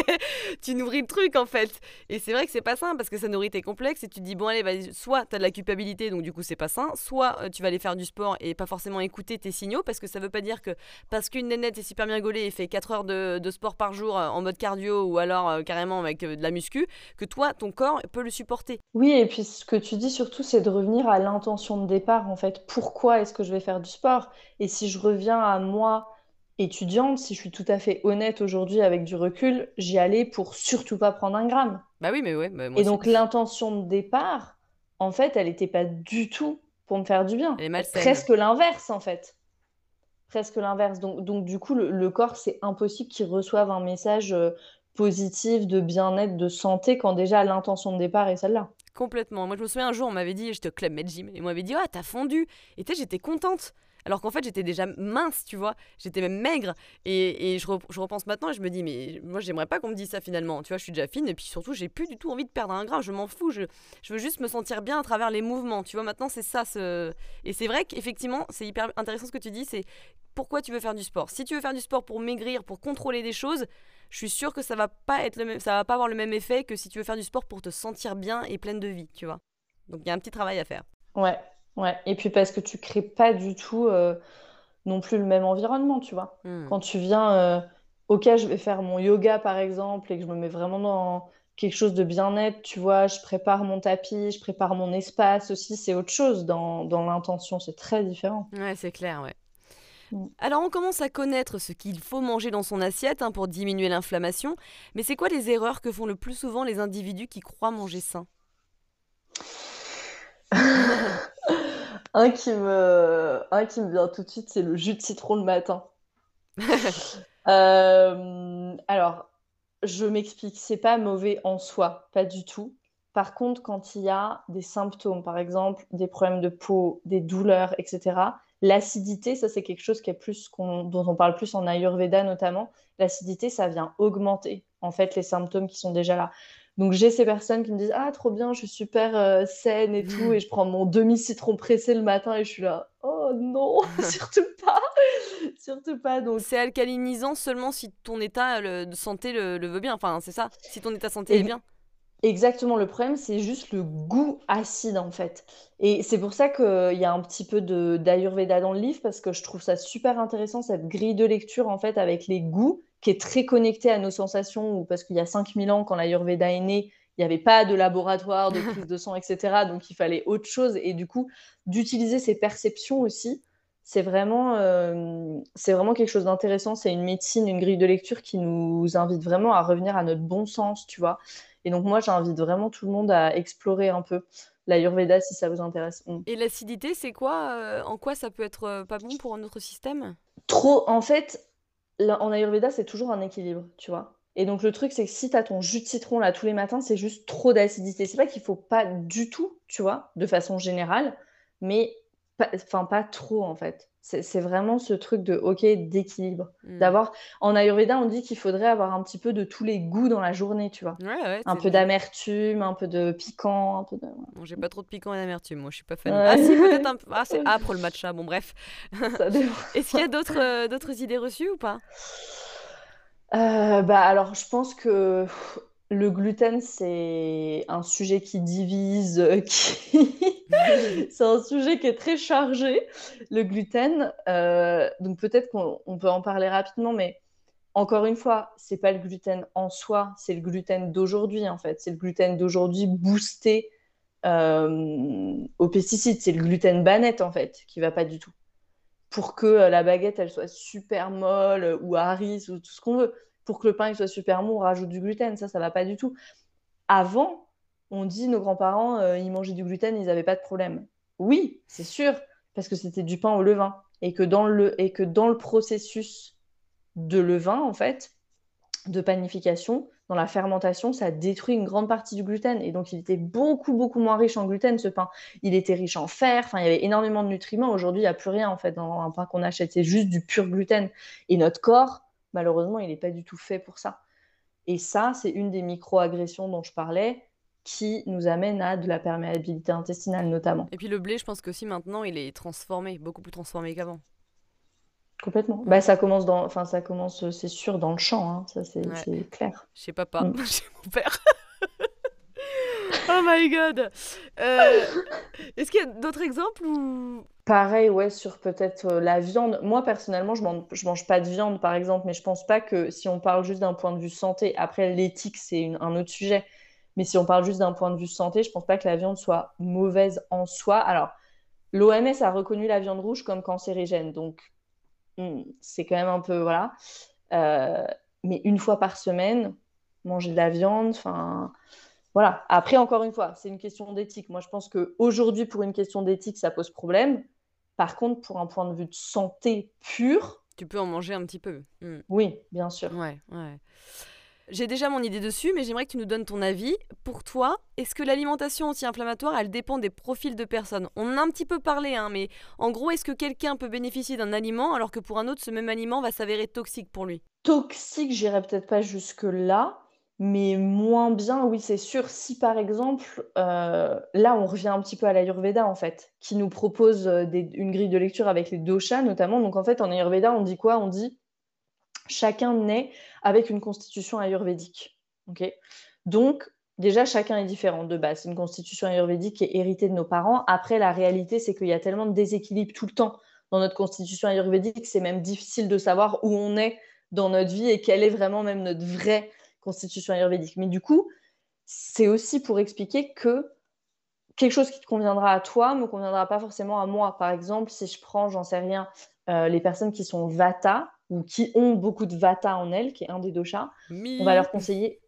Tu nourris le truc en fait. Et c'est vrai que c'est pas sain parce que ça nourrit tes complexes et tu te dis, bon, allez, vas-y, soit t'as de la culpabilité, donc du coup, c'est pas sain, soit euh, tu vas aller faire du sport et pas forcément écouter tes signaux parce que ça veut pas dire que parce qu'une nénette est super bien gaulée et fait quatre heures de, de sport par jour euh, en mode cardio ou alors euh, carrément avec euh, de la muscu, que toi, ton corps peut le supporter. Oui, et puis ce que tu dis surtout, c'est de revenir à l'intention de départ, en fait. Pourquoi est-ce que je vais faire du sport? Et si je reviens à moi, étudiante, si je suis tout à fait honnête aujourd'hui avec du recul, j'y allais pour surtout pas prendre un gramme. Bah oui, mais ouais, bah, moi Et aussi. donc l'intention de départ, en fait, elle n'était pas du tout pour me faire du bien. Elle est malsaine. Presque l'inverse, en fait. Presque l'inverse. Donc, donc du coup, le, le corps, c'est impossible qu'il reçoive un message euh, positif de bien-être, de santé, quand déjà l'intention de départ est celle-là. Complètement. Moi, je me souviens un jour, on m'avait dit, j'étais au club Med Gym, et on m'avait dit, ah, t'as fondu. Et tu sais, j'étais contente. Alors qu'en fait, j'étais déjà mince, tu vois. J'étais même maigre. Et, et je, re- je repense maintenant et je me dis, mais moi, j'aimerais pas qu'on me dise ça finalement. Tu vois, je suis déjà fine. Et puis surtout, j'ai plus du tout envie de perdre un gramme. Je m'en fous. Je, je veux juste me sentir bien à travers les mouvements. Tu vois, maintenant, c'est ça. Ce... Et c'est vrai qu'effectivement, c'est hyper intéressant ce que tu dis. C'est pourquoi tu veux faire du sport. Si tu veux faire du sport pour maigrir, pour contrôler des choses, je suis sûre que ça va pas être le même, ça va pas avoir le même effet que si tu veux faire du sport pour te sentir bien et pleine de vie, tu vois. Donc il y a un petit travail à faire. Ouais, ouais. Et puis parce que tu crées pas du tout euh, non plus le même environnement, tu vois. Hmm. Quand tu viens, euh, ok, je vais faire mon yoga par exemple et que je me mets vraiment dans quelque chose de bien-être, tu vois, je prépare mon tapis, je prépare mon espace aussi, c'est autre chose dans, dans l'intention, c'est très différent. Ouais, c'est clair, ouais. Mm. Alors on commence à connaître ce qu'il faut manger dans son assiette hein, pour diminuer l'inflammation, mais c'est quoi les erreurs que font le plus souvent les individus qui croient manger sain? Un qui me, un qui me vient tout de suite, c'est le jus de citron le matin. Euh, alors, je m'explique, c'est pas mauvais en soi, pas du tout. Par contre, quand il y a des symptômes, par exemple des problèmes de peau, des douleurs, et cetera, l'acidité, ça c'est quelque chose qui est plus qu'on- dont on parle plus en Ayurveda notamment. L'acidité, ça vient augmenter en fait les symptômes qui sont déjà là. Donc j'ai ces personnes qui me disent ah trop bien, je suis super euh, saine et tout, et je prends mon demi citron pressé le matin et je suis là oh non, surtout pas, surtout pas. Donc C'est alcalinisant seulement si ton état le- de santé le, le veut bien, enfin c'est ça, si ton état de santé est ex- bien. Exactement, le problème, c'est juste le goût acide en fait. Et c'est pour ça qu'il y a un petit peu de d'Ayurveda dans le livre, parce que je trouve ça super intéressant, cette grille de lecture en fait avec les goûts, qui est très connectée à nos sensations, ou parce qu'il y a cinq mille ans, quand l'Ayurveda est né, il n'y avait pas de laboratoire, de prise de sang, et cetera. Donc il fallait autre chose. Et du coup, d'utiliser ces perceptions aussi, c'est vraiment, euh, c'est vraiment quelque chose d'intéressant. C'est une médecine, une grille de lecture qui nous invite vraiment à revenir à notre bon sens, tu vois. Et donc, moi, j'invite vraiment tout le monde à explorer un peu l'Ayurveda si ça vous intéresse. Mm. Et l'acidité, c'est quoi euh, En quoi ça peut être euh, pas bon pour notre système? Trop, en fait, là, en Ayurveda, c'est toujours un équilibre, tu vois. Et donc, le truc, c'est que si tu as ton jus de citron là tous les matins, c'est juste trop d'acidité. C'est pas qu'il faut pas du tout, tu vois, de façon générale, mais pas, enfin, pas trop, en fait. C'est c'est vraiment ce truc de, OK, d'équilibre. Hmm. D'avoir, en Ayurveda, on dit qu'il faudrait avoir un petit peu de tous les goûts dans la journée, tu vois. Ouais, ouais, Un c'est peu des- d'amertume, un peu de piquant, un peu de... bon, j'ai pas trop de piquant et d'amertume, moi je suis pas fan. Ah si, peut-être Ouais. un peu. Ah, c'est âpre le matcha, bon bref. Ça dépend. Est-ce qu'il y a d'autres euh, d'autres idées reçues ou pas? Euh, bah alors, je pense que pff, le gluten, c'est un sujet qui divise, euh, qui... c'est un sujet qui est très chargé, le gluten. Euh, donc peut-être qu'on on peut en parler rapidement, mais encore une fois, c'est pas le gluten en soi, c'est le gluten d'aujourd'hui en fait. C'est le gluten d'aujourd'hui boosté euh, aux pesticides. C'est le gluten banette en fait, qui va pas du tout. Pour que euh, la baguette elle soit super molle, euh, ou Harris ou tout ce qu'on veut. Pour que le pain il soit super mou, on rajoute du gluten. Ça, ça va pas du tout. Avant, on dit nos grands-parents, euh, ils mangeaient du gluten, ils n'avaient pas de problème. Oui, c'est sûr, parce que c'était du pain au levain. Et que dans le, et que dans le processus de levain, en fait, de panification, dans la fermentation, ça détruit une grande partie du gluten. Et donc, il était beaucoup, beaucoup moins riche en gluten, ce pain. Il était riche en fer, enfin, il y avait énormément de nutriments. Aujourd'hui, il n'y a plus rien, en fait, dans un pain qu'on achète. C'est juste du pur gluten. Et notre corps, malheureusement, il n'est pas du tout fait pour ça. Et ça, c'est une des micro-agressions dont je parlais, qui nous amène à de la perméabilité intestinale, notamment. Et puis le blé, je pense qu'aussi maintenant il est transformé, beaucoup plus transformé qu'avant. Complètement. Mm. Bah, ça commence dans, enfin, ça commence, c'est sûr, dans le champ, hein. Ça, c'est, Ouais, c'est clair. chez papa, Mm. chez mon père. Oh my god! Euh, Est-ce qu'il y a d'autres exemples ou... Pareil, ouais, sur peut-être euh, la viande. Moi, personnellement, je mange, je mange pas de viande, par exemple, mais je pense pas que si on parle juste d'un point de vue santé, après l'éthique, c'est une- un autre sujet, mais si on parle juste d'un point de vue santé, je pense pas que la viande soit mauvaise en soi. Alors, l'O M S a reconnu la viande rouge comme cancérigène, donc hmm, c'est quand même un peu, voilà. Euh, mais une fois par semaine, manger de la viande, enfin, voilà. Après, encore une fois, c'est une question d'éthique. Moi, je pense qu'aujourd'hui, pour une question d'éthique, ça pose problème. Par contre, pour un point de vue de santé pur, Tu peux en manger un petit peu. Mm. oui, bien sûr. Ouais, ouais. J'ai déjà mon idée dessus, mais j'aimerais que tu nous donnes ton avis. Pour toi, est-ce que l'alimentation anti-inflammatoire, elle dépend des profils de personnes? On en a un petit peu parlé, hein, mais en gros, est-ce que quelqu'un peut bénéficier d'un aliment alors que pour un autre, ce même aliment va s'avérer toxique pour lui? Toxique, j'irais peut-être pas jusque-là, mais moins bien, oui, c'est sûr. Si par exemple, euh, là, on revient un petit peu à l'Ayurveda, en fait, qui nous propose euh, des- une grille de lecture avec les doshas, notamment. Donc, en fait, en Ayurveda, on dit quoi? On dit chacun naît avec une constitution ayurvédique. Ok. Donc, déjà, chacun est différent de base. C'est une constitution ayurvédique qui est héritée de nos parents. Après, la réalité, c'est qu'il y a tellement de déséquilibre tout le temps dans notre constitution ayurvédique, c'est même difficile de savoir où on est dans notre vie et quelle est vraiment même notre vraie constitution ayurvédique. Mais du coup, c'est aussi pour expliquer que quelque chose qui te conviendra à toi ne me conviendra pas forcément à moi. Par exemple, si je prends, j'en sais rien, euh, les personnes qui sont vata ou qui ont beaucoup de vata en elles, qui est un des doshas, on va Mi. leur conseiller,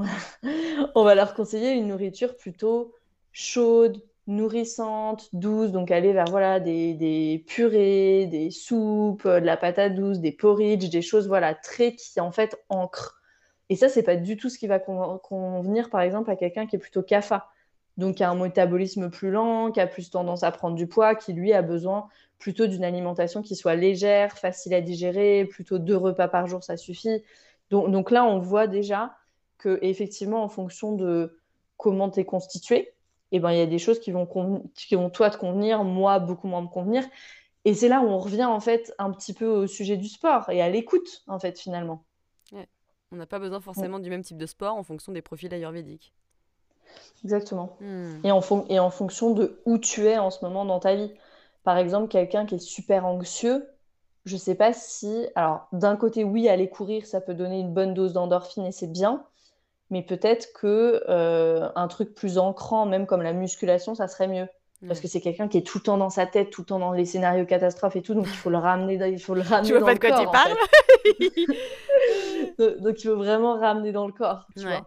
on va leur conseiller une nourriture plutôt chaude, nourrissante, douce, donc aller vers voilà des, des purées, des soupes, euh, de la patate douce, des porridge, des choses voilà très qui en fait ancrent. Et ça, c'est pas du tout ce qui va con- convenir, par exemple, à quelqu'un qui est plutôt kapha, donc qui a un métabolisme plus lent, qui a plus tendance à prendre du poids, qui lui a besoin plutôt d'une alimentation qui soit légère, facile à digérer, plutôt deux repas par jour, ça suffit. Donc, donc là, on voit déjà que effectivement, en fonction de comment tu es constitué, eh ben, il y a des choses qui vont, conven- qui vont toi te convenir, moi beaucoup moins me convenir. Et c'est là où on revient en fait un petit peu au sujet du sport et à l'écoute en fait finalement. Ouais. On n'a pas besoin Mm. forcément du même type de sport en fonction des profils ayurvédiques. Exactement. Hmm. Et en, fon- et en fonction de où tu es en ce moment dans ta vie. Par exemple, quelqu'un qui est super anxieux, je sais pas si... Alors, d'un côté, oui, aller courir, ça peut donner une bonne dose d'endorphine et c'est bien, mais peut-être que euh, un truc plus ancrant, même comme la musculation, ça serait mieux. Parce Ouais. que c'est quelqu'un qui est tout le temps dans sa tête, tout le temps dans les scénarios catastrophes et tout, donc il faut le ramener, dans- il faut le Tu ramener vois dans pas le de quoi tu corps, en parles? fait. Donc, donc il faut vraiment ramener dans le corps, tu Ouais. vois.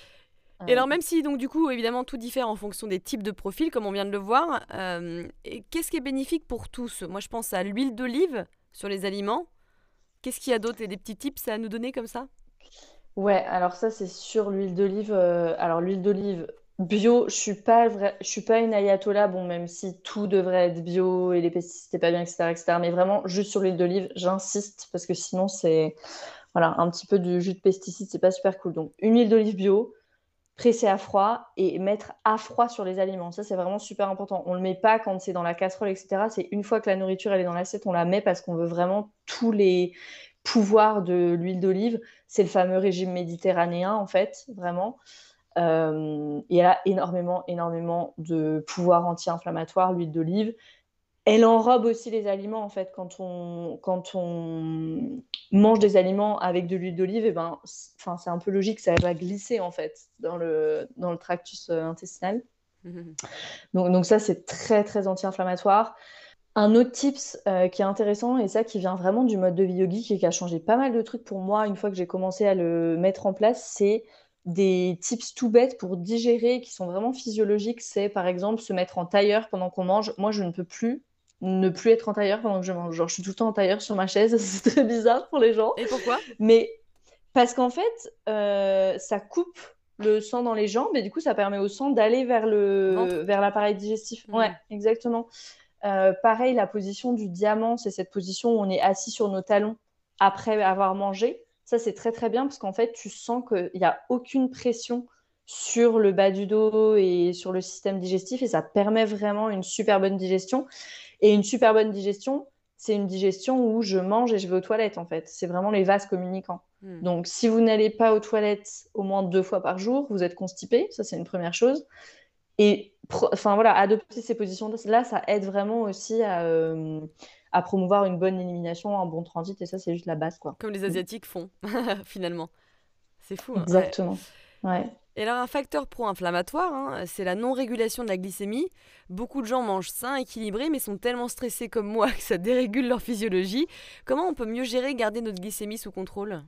Et Euh, alors même si donc du coup évidemment tout diffère en fonction des types de profils comme on vient de le voir, euh, et qu'est-ce qui est bénéfique pour tous? Moi je pense à l'huile d'olive sur les aliments. Qu'est-ce qu'il y a d'autre? Et des petits tips à nous donner comme ça? Ouais, alors ça c'est sur l'huile d'olive. euh, alors l'huile d'olive bio, je suis pas vrai, je suis pas une ayatollah. Bon, même si tout devrait être bio et les pesticides c'est pas bien, et cetera, et cetera. Mais vraiment juste sur l'huile d'olive, j'insiste parce que sinon c'est voilà un petit peu du jus de pesticides, c'est pas super cool. Donc une huile d'olive bio, presser à froid et mettre à froid sur les aliments. Ça c'est vraiment super important. On le met pas quand c'est dans la casserole, et cetera. C'est une fois que la nourriture elle est dans l'assiette, on la met parce qu'on veut vraiment tous les pouvoir de l'huile d'olive. C'est le fameux régime méditerranéen, en fait, vraiment. Euh, et elle a énormément, énormément de pouvoir anti-inflammatoire, l'huile d'olive. Elle enrobe aussi les aliments, en fait. Quand on, quand on mange des aliments avec de l'huile d'olive, eh ben, c'est, enfin, c'est un peu logique, ça va glisser, en fait, dans le, dans le tractus euh, intestinal. Mhm. Donc, donc ça, c'est très, très anti-inflammatoire. Un autre tips euh, qui est intéressant, et ça qui vient vraiment du mode de vie yogique et qui a changé pas mal de trucs pour moi une fois que j'ai commencé à le mettre en place, c'est des tips tout bêtes pour digérer qui sont vraiment physiologiques. C'est par exemple se mettre en tailleur pendant qu'on mange. Moi, je ne peux plus ne plus être en tailleur pendant que je mange. Genre, je suis tout le temps en tailleur sur ma chaise. C'est très bizarre pour les gens. Et pourquoi? Mais parce qu'en fait, euh, ça coupe le sang dans les jambes et du coup, ça permet au sang d'aller vers le Ventre? vers l'appareil digestif. Ouais, Mhm. exactement. Euh, pareil, la position du diamant, c'est cette position où on est assis sur nos talons après avoir mangé. Ça, c'est très très bien parce qu'en fait, tu sens qu'il n'y a aucune pression sur le bas du dos et sur le système digestif et ça permet vraiment une super bonne digestion. Et une super bonne digestion, c'est une digestion où je mange et je vais aux toilettes en fait. C'est vraiment les vases communicants. Mhm. Donc, si vous n'allez pas aux toilettes au moins deux fois par jour, vous êtes constipé. Ça, c'est une première chose. Et enfin voilà, adopter ces positions-là, ça aide vraiment aussi à, euh, à promouvoir une bonne élimination, un bon transit, et ça, c'est juste la base, quoi. Comme les Mm. Asiatiques font finalement. C'est fou, hein? Ouais. Exactement. Ouais. Et alors un facteur pro-inflammatoire, hein, c'est la non-régulation de la glycémie. Beaucoup de gens mangent sain, équilibré, mais sont tellement stressés comme moi que ça dérégule leur physiologie. Comment on peut mieux gérer et garder notre glycémie sous contrôle?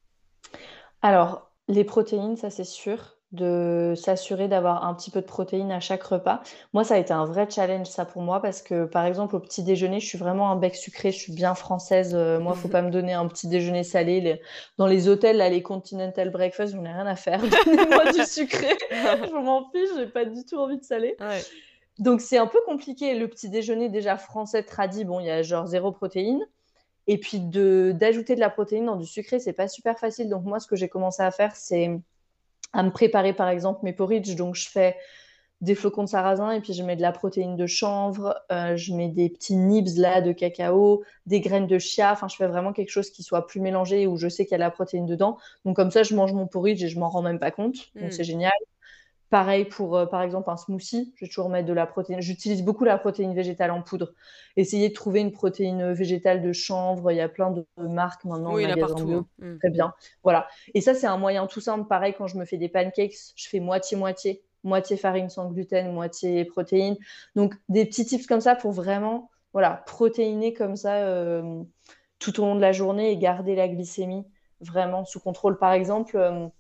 Alors, les protéines, ça c'est sûr, de s'assurer d'avoir un petit peu de protéines à chaque repas. Moi, ça a été un vrai challenge, ça pour moi, parce que par exemple, au petit déjeuner, je suis vraiment un bec sucré, je suis bien française. Euh, moi, faut pas me donner un petit déjeuner salé. Les- Dans les hôtels, là, les continental breakfast, j'en ai rien à faire. Donnez-moi du sucré, je m'en fiche, j'ai pas du tout envie de salé. Ouais. Donc, c'est un peu compliqué. Le petit déjeuner déjà français tradit, bon, il y a genre zéro protéine. Et puis de d'ajouter de la protéine dans du sucré, c'est pas super facile. Donc moi, ce que j'ai commencé à faire, c'est à me préparer par exemple mes porridge. Donc je fais des flocons de sarrasin et puis je mets de la protéine de chanvre, euh, je mets des petits nibs là de cacao, des graines de chia. Enfin, je fais vraiment quelque chose qui soit plus mélangé où je sais qu'il y a la protéine dedans. Donc comme ça, je mange mon porridge et je m'en rends même pas compte. Donc Hmm. c'est génial. Pareil pour, euh, par exemple, un smoothie. Je vais toujours mettre de la protéine. J'utilise beaucoup la protéine végétale en poudre. Essayez de trouver une protéine végétale de chanvre. Il y a plein de marques maintenant en Oui, il y en a magasin partout, bio. hein. Hmm. Très bien. Voilà. Et ça, c'est un moyen tout simple. Pareil, quand je me fais des pancakes, je fais moitié-moitié. Moitié farine sans gluten, moitié protéine. Donc, des petits tips comme ça pour vraiment voilà, protéiner comme ça euh, tout au long de la journée et garder la glycémie vraiment sous contrôle. Par exemple, euh,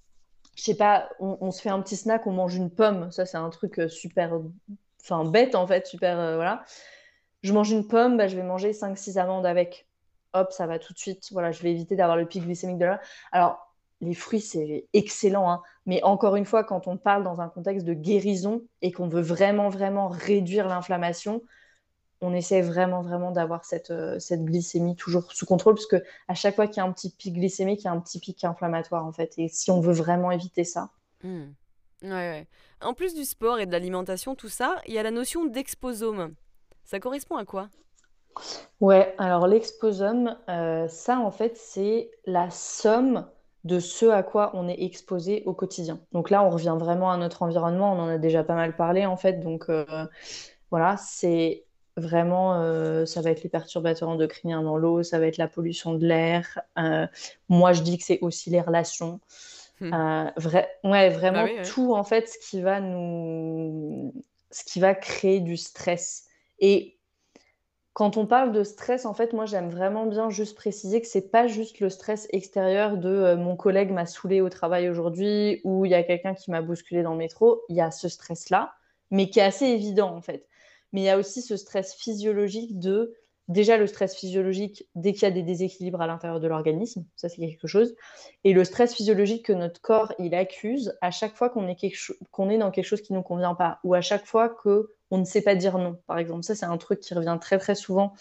je sais pas, on, on, se fait un petit snack, on mange une pomme. Ça, c'est un truc euh, super, enfin bête en fait, super, euh, voilà. Je mange une pomme, bah, je vais manger cinq six amandes avec. Hop, ça va tout de suite. Voilà, je vais éviter d'avoir le pic glycémique de là. Alors, les fruits, c'est excellent, hein. Mais encore une fois, quand on parle dans un contexte de guérison et qu'on veut vraiment, vraiment réduire l'inflammation, on essaie vraiment, vraiment d'avoir cette, euh, cette glycémie toujours sous contrôle, parce que à chaque fois qu'il y a un petit pic glycémique, il y a un petit pic inflammatoire, en fait. Et si on veut vraiment éviter ça. Hmm. Ouais, ouais. En plus du sport et de l'alimentation, tout ça, il y a la notion d'exposome. Ça correspond à quoi? Ouais, alors l'exposome, euh, ça, en fait, c'est la somme de ce à quoi on est exposé au quotidien. Donc là, on revient vraiment à notre environnement. On en a déjà pas mal parlé, en fait. Donc euh, voilà, c'est vraiment, euh, ça va être les perturbateurs endocriniens dans l'eau, ça va être la pollution de l'air. Euh, moi, je dis que c'est aussi les relations. Hmm. Euh, vrai, ouais, Bah vraiment oui, ouais. tout, en fait, ce qui va nous, ce qui va créer du stress. Et quand on parle de stress, en fait, moi, j'aime vraiment bien juste préciser que c'est pas juste le stress extérieur de euh, mon collègue m'a saoulé au travail aujourd'hui ou il y a quelqu'un qui m'a bousculé dans le métro. Il y a ce stress-là, mais qui est assez évident, en fait. Mais il y a aussi ce stress physiologique de, déjà le stress physiologique dès qu'il y a des déséquilibres à l'intérieur de l'organisme, ça c'est quelque chose, et le stress physiologique que notre corps, il accuse à chaque fois qu'on est, quelque cho- qu'on est dans quelque chose qui ne nous convient pas, ou à chaque fois que on ne sait pas dire non, par exemple. Ça, c'est un truc qui revient très, très souvent,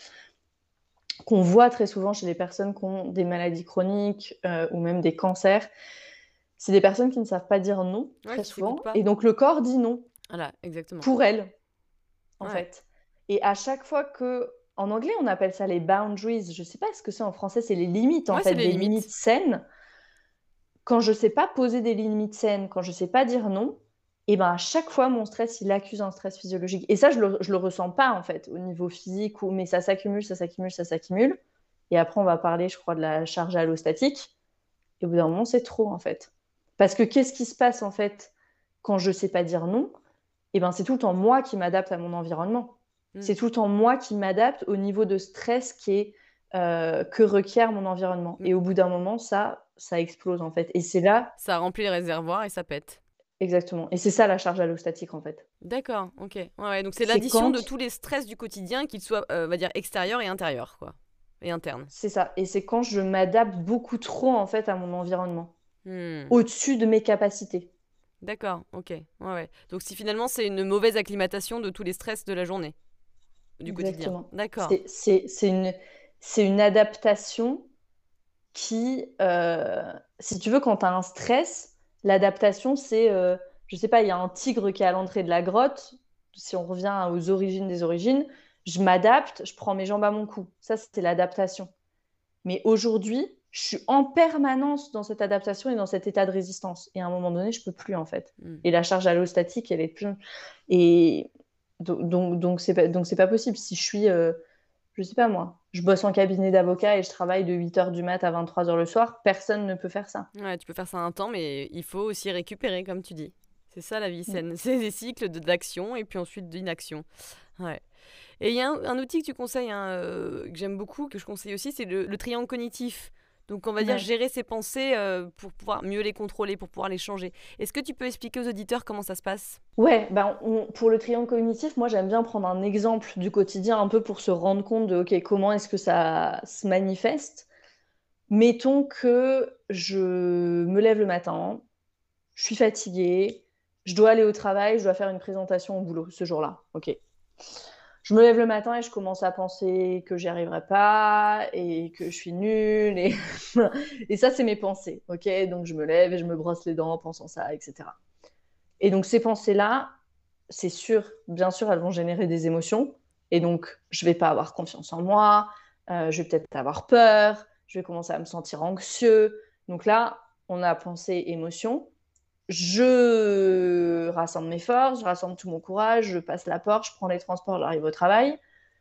qu'on voit très souvent chez les personnes qui ont des maladies chroniques euh, ou même des cancers. C'est des personnes qui ne savent pas dire non, Ouais, très qui s'écoute souvent. pas. Et donc, le corps dit non Voilà, exactement. pour elles, en Ouais. fait. Et à chaque fois que... En anglais, on appelle ça les boundaries. Je ne sais pas ce que c'est en français. C'est les limites, en Ouais, c'est fait, les des limites limites. saines. Quand je ne sais pas poser des limites saines, quand je ne sais pas dire non, et ben à chaque fois, mon stress, il accuse un stress physiologique. Et ça, je le, je le ressens pas, en fait, au niveau physique, ou, mais ça s'accumule, ça s'accumule, ça s'accumule. Et après, on va parler, je crois, de la charge allostatique. Et au bout d'un moment, c'est trop, en fait. Parce que qu'est-ce qui se passe, en fait, quand je sais pas dire non? Et ben c'est tout le temps moi qui m'adapte à mon environnement. Hmm. C'est tout le temps moi qui m'adapte au niveau de stress qui est, euh, que requiert mon environnement. Hmm. Et au bout d'un moment, ça, ça explose, en fait. Et c'est là, Ça remplit les réservoirs et ça pète. exactement. Et c'est ça la charge allostatique, en fait. D'accord, ok. Ouais, ouais, donc c'est C'est l'addition de quand tous les stress du quotidien, qu'ils soient, euh, on va dire, extérieurs et intérieurs, quoi. Et internes. C'est ça. Et c'est quand je m'adapte beaucoup trop, en fait, à mon environnement, Hmm. au-dessus de mes capacités. D'accord, ok. Ouais, ouais. Donc si finalement c'est une mauvaise acclimatation de tous les stress de la journée, du quotidien. Exactement. D'accord. C'est c'est- c'est une, c'est une adaptation qui, euh, si tu veux, quand tu as un stress, l'adaptation, c'est, euh, je sais pas, il y a un tigre qui est à l'entrée de la grotte. Si on revient aux origines des origines, je m'adapte, je prends mes jambes à mon cou. Ça, c'est l'adaptation. Mais aujourd'hui, je suis en permanence dans cette adaptation et dans cet état de résistance. Et à un moment donné, je peux plus, en fait. Hmm. Et la charge allostatique, elle est plus. Et donc, donc, donc c'est pas, donc c'est pas possible. Si je suis, euh, je sais pas moi, je bosse en cabinet d'avocat et je travaille de huit heures du mat à vingt-trois heures le soir, personne ne peut faire ça. Ouais, tu peux faire ça un temps, mais il faut aussi récupérer, comme tu dis. C'est ça la vie Mm. saine. C'est des cycles de- d'action et puis ensuite d'inaction. Ouais. Et il y a un, un outil que tu conseilles, hein, euh, que j'aime beaucoup, que je conseille aussi, c'est le, le triangle cognitif. Donc on va dire Ouais. gérer ses pensées euh, pour pouvoir mieux les contrôler, pour pouvoir les changer. Est-ce que tu peux expliquer aux auditeurs comment ça se passe? Ouais, ben on- pour le triangle cognitif, moi j'aime bien prendre un exemple du quotidien un peu pour se rendre compte de ok, comment est-ce que ça se manifeste. Mettons que je me lève le matin, je suis fatiguée, je dois aller au travail, je dois faire une présentation au boulot ce jour-là. Ok. Je me lève le matin et je commence à penser que j'y arriverai pas et que je suis nulle. Et, et ça, c'est mes pensées. Ok. Donc je me lève et je me brosse les dents en pensant ça, et cetera. Et donc ces pensées-là, c'est sûr, bien sûr, elles vont générer des émotions. Et donc, je vais pas avoir confiance en moi, euh, je vais peut-être avoir peur, je vais commencer à me sentir anxieux. Donc là, on a pensée, émotion. Je rassemble mes forces, je rassemble tout mon courage, je passe la porte, je prends les transports, j'arrive au travail.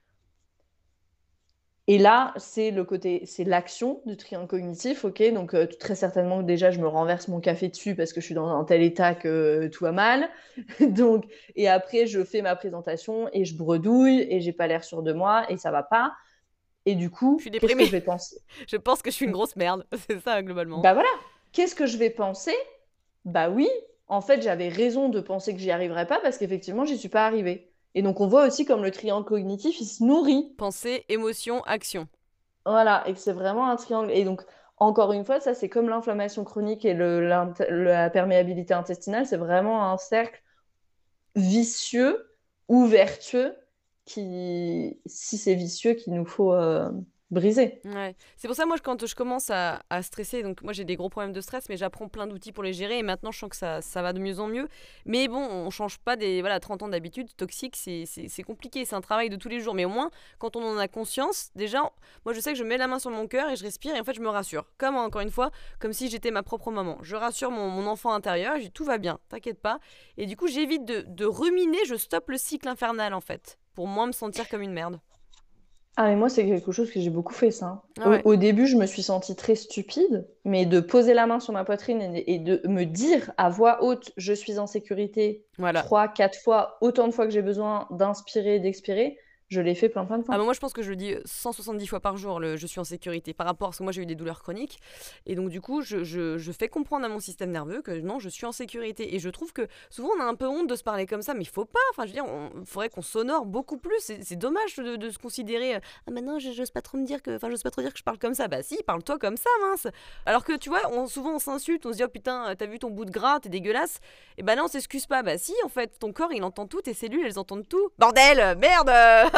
Et là, c'est le côté, c'est l'action du triangle cognitif, ok? Donc euh, très certainement que déjà je me renverse mon café dessus parce que je suis dans un tel état que euh, tout va mal. Donc, et après je fais ma présentation et je bredouille et j'ai pas l'air sûr de moi et ça va pas. Et du Je suis coup, qu'est-ce que déprimée. je vais penser? Je pense que je suis une grosse merde. C'est ça, globalement. Bah voilà, qu'est-ce que je vais penser? Bah oui, en fait, j'avais raison de penser que j'y arriverais pas parce qu'effectivement, j'y suis pas arrivée. Et donc, on voit aussi comme le triangle cognitif, il se nourrit. Pensée, émotion, action. Voilà, et que c'est vraiment un triangle. Et donc, encore une fois, ça, c'est comme l'inflammation chronique et le, l'int- la perméabilité intestinale, c'est vraiment un cercle vicieux ou vertueux qui, si c'est vicieux, qu'il nous faut, euh, brisé. Ouais. C'est pour ça, moi, quand je commence à, à stresser, donc moi j'ai des gros problèmes de stress, mais j'apprends plein d'outils pour les gérer et maintenant je sens que ça, ça va de mieux en mieux. Mais bon, on change pas des voilà, trente ans d'habitude toxique, c'est c'est- c'est compliqué, c'est un travail de tous les jours. Mais au moins, quand on en a conscience, déjà, moi je sais que je mets la main sur mon cœur et je respire et en fait je me rassure. Comme encore une fois, comme si j'étais ma propre maman. Je rassure mon, mon enfant intérieur, je dis tout va bien, t'inquiète pas. Et du coup, j'évite de, de ruminer, je stoppe le cycle infernal en fait, pour moins me sentir comme une merde. Ah, mais moi, c'est quelque chose que j'ai beaucoup fait, ça, hein. Ah Au, ouais, au début, je me suis sentie très stupide, mais de poser la main sur ma poitrine et, et de me dire à voix haute, je suis en sécurité, voilà. trois, quatre fois, autant de fois que j'ai besoin d'inspirer et d'expirer, je l'ai fait plein, plein de Ah bah fois. moi je pense que je le dis cent soixante-dix fois par jour, le je suis en sécurité par rapport à ce que moi j'ai eu des douleurs chroniques et donc du coup je, je, je fais comprendre à mon système nerveux que non je suis en sécurité et je trouve que souvent on a un peu honte de se parler comme ça mais il faut pas, enfin je veux dire il faudrait qu'on s'honore beaucoup plus, c'est c'est dommage de, de se considérer euh, ah maintenant je- j'ose pas trop me dire que enfin j'ose pas trop dire que je parle comme ça, bah si parle-toi comme ça mince, alors que tu vois on, souvent on s'insulte, on se dit oh putain t'as vu ton bout de gras t'es dégueulasse et bah là on s'excuse pas, bah si en fait ton corps il entend tout, tes cellules elles entendent tout, bordel merde.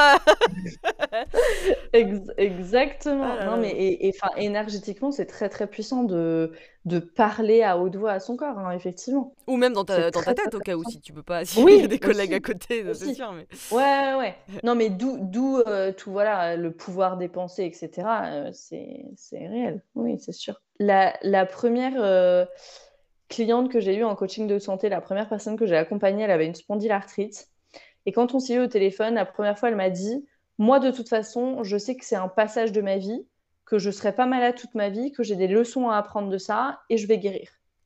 Ex- Ah exactement. là Non, là mais là. et, et, 'fin, énergétiquement, c'est très, très puissant de, de parler à haute voix à son corps, hein, effectivement. Ou même dans ta, C'est dans ta très, très, tête, au très cas où, puissant. si tu peux pas, s'il y a Oui, des collègues à aussi. côté, ça, c'est Aussi. sûr. Mais... Ouais, ouais, ouais. Non, mais d'où, d'où euh, tout, voilà, le pouvoir des pensées, et cetera euh, c'est, c'est réel. Oui, c'est sûr. La, la première euh, cliente que j'ai eue en coaching de santé, la première personne que j'ai accompagnée, elle avait une spondylarthrite. Et quand on s'est eu au téléphone, la première fois, elle m'a dit, moi, de toute façon, je sais que c'est un passage de ma vie, que je serai pas malade toute ma vie, que j'ai des leçons à apprendre de ça et je vais guérir.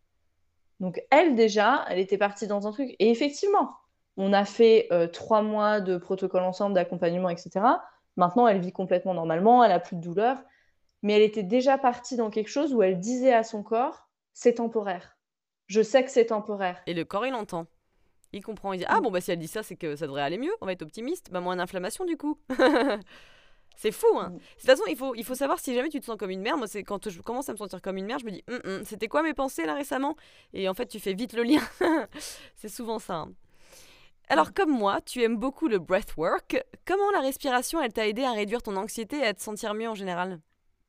Donc elle, déjà, elle était partie dans un truc. Et effectivement, on a fait euh, trois mois de protocole ensemble, d'accompagnement, et cetera. Maintenant, elle vit complètement normalement, elle a plus de douleur. Mais elle était déjà partie dans quelque chose où elle disait à son corps, c'est temporaire. Je sais que c'est temporaire. Et le corps, il entend. Il comprend. Il dit ah Mm. bon, bah si elle dit ça, c'est que ça devrait aller mieux. On va être optimiste. Bah moins d'inflammation, du coup. C'est fou, hein. Mm. De toute façon, il faut, il faut savoir si jamais tu te sens comme une merde. Moi, c'est quand je commence à me sentir comme une merde, je me dis hum, hum, c'était quoi mes pensées là récemment. Et en fait, tu fais vite le lien. C'est souvent ça, hein. Alors, comme moi, tu aimes beaucoup le breathwork. Comment la respiration, elle t'a aidé à réduire ton anxiété et à te sentir mieux en général?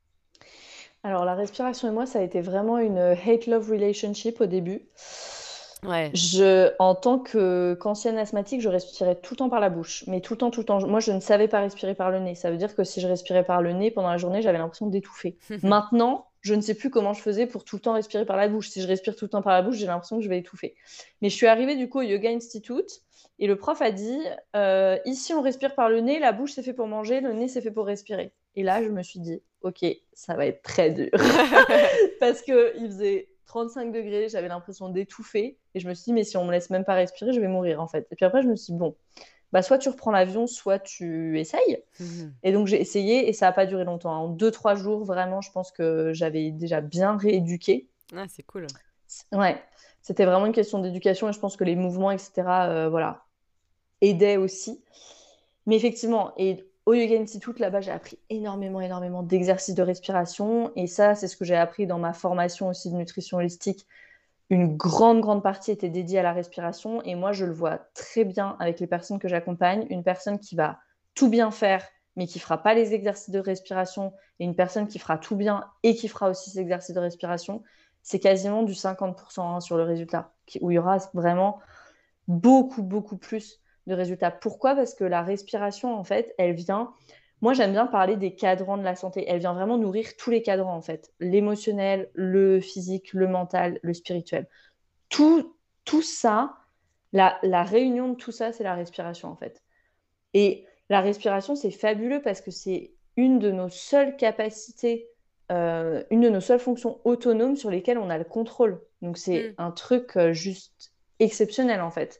Alors, la respiration et moi, ça a été vraiment une hate-love relationship au début. Ouais. Je, en tant que, qu'ancienne asthmatique, je respirais tout le temps par la bouche, mais tout le temps, tout le temps. Moi, je ne savais pas respirer par le nez. Ça veut dire que si je respirais par le nez pendant la journée, j'avais l'impression d'étouffer. Maintenant, je ne sais plus comment je faisais pour tout le temps respirer par la bouche. Si je respire tout le temps par la bouche, j'ai l'impression que je vais étouffer. Mais je suis arrivée du coup au Yoga Institute et le prof a dit euh, ici, on respire par le nez, la bouche c'est fait pour manger, le nez c'est fait pour respirer. Et là, je me suis dit ok, ça va être très dur. Parce qu'il faisait trente-cinq degrés, j'avais l'impression d'étouffer. Et je me suis dit, mais si on me laisse même pas respirer, je vais mourir en fait. Et puis après, je me suis dit, bon, bah, soit tu reprends l'avion, soit tu essayes. Et donc j'ai essayé et ça n'a pas duré longtemps. En deux, trois jours, vraiment, je pense que j'avais déjà bien rééduqué. Ah, c'est cool. Ouais, c'était vraiment une question d'éducation et je pense que les mouvements, et cetera, euh, voilà, aidaient aussi. Mais effectivement, et au Yoga Institute, là-bas, j'ai appris énormément, énormément d'exercices de respiration. Et ça, c'est ce que j'ai appris dans ma formation aussi de nutrition holistique. Une grande, grande partie était dédiée à la respiration. Et moi, je le vois très bien avec les personnes que j'accompagne. Une personne qui va tout bien faire, mais qui ne fera pas les exercices de respiration, et une personne qui fera tout bien et qui fera aussi ces exercices de respiration, c'est quasiment du cinquante pour cent hein, sur le résultat, où il y aura vraiment beaucoup, beaucoup plus de résultats. Pourquoi? Parce que la respiration, en fait, elle vient... Moi, j'aime bien parler des cadrans de la santé. Elle vient vraiment nourrir tous les cadrans, en fait. L'émotionnel, le physique, le mental, le spirituel. Tout, tout ça, la, la réunion de tout ça, c'est la respiration, en fait. Et la respiration, c'est fabuleux parce que c'est une de nos seules capacités, euh, une de nos seules fonctions autonomes sur lesquelles on a le contrôle. Donc, c'est Mm. un truc euh, juste exceptionnel, en fait.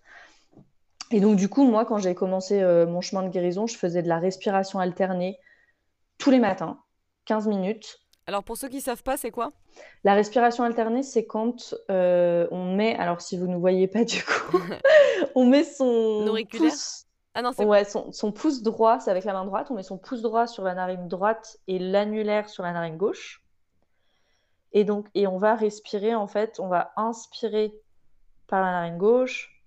Et donc, du coup, moi, quand j'ai commencé euh, mon chemin de guérison, je faisais de la respiration alternée tous les matins, quinze minutes. Alors, pour ceux qui savent pas, c'est quoi? La respiration alternée, c'est quand euh, on met, alors si vous ne voyez pas du coup, on met son Auriculaire? pouce, Ah non, c'est. ouais, son, son pouce droit, c'est avec la main droite, on met son pouce droit sur la narine droite et l'annulaire sur la narine gauche. Et donc, et on va respirer, en fait, on va inspirer par la narine gauche,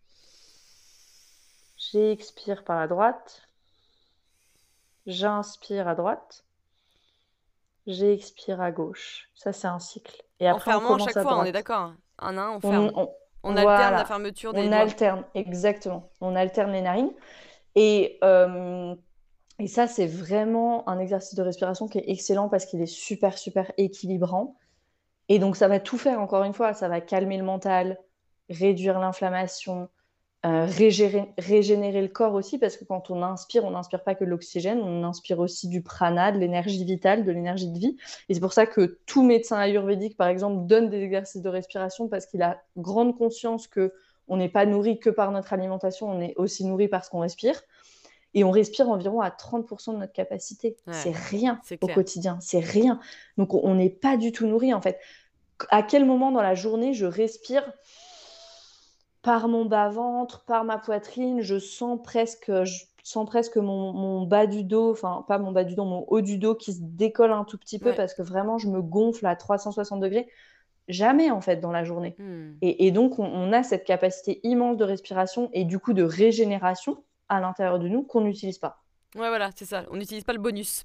j'expire par la droite, j'inspire à droite, j'expire à gauche. Ça, c'est un cycle. Et En après, on fermant à commence chaque à fois, on est droite. d'accord. Un à un, on On, ferme. on- On alterne la voilà, fermeture des on doigts. alterne, exactement. On alterne les narines. Et, euh, et ça, c'est vraiment un exercice de respiration qui est excellent parce qu'il est super, super équilibrant. Et donc, ça va tout faire, encore une fois. Ça va calmer le mental, réduire l'inflammation, euh, régénérer, régénérer le corps aussi, parce que quand on inspire, on n'inspire pas que de l'oxygène, on inspire aussi du prana, de l'énergie vitale, de l'énergie de vie. Et c'est pour ça que tout médecin ayurvédique, par exemple, donne des exercices de respiration parce qu'il a grande conscience que on n'est pas nourri que par notre alimentation, on est aussi nourri par ce qu'on respire. Et on respire environ à trente pour cent de notre capacité. Ouais, c'est rien c'est au clair. quotidien, c'est rien. Donc on n'est pas du tout nourri en fait. À quel moment dans la journée je respire par mon bas-ventre, par ma poitrine, je sens presque, je sens presque mon, mon bas du dos, enfin pas mon bas du dos, mon haut du dos qui se décolle un tout petit peu Ouais. parce que vraiment je me gonfle à trois cent soixante degrés. Jamais en fait dans la journée. Hmm. Et, et donc on, on a cette capacité immense de respiration et du coup de régénération à l'intérieur de nous qu'on n'utilise pas. Ouais, voilà, c'est ça. On n'utilise pas le bonus.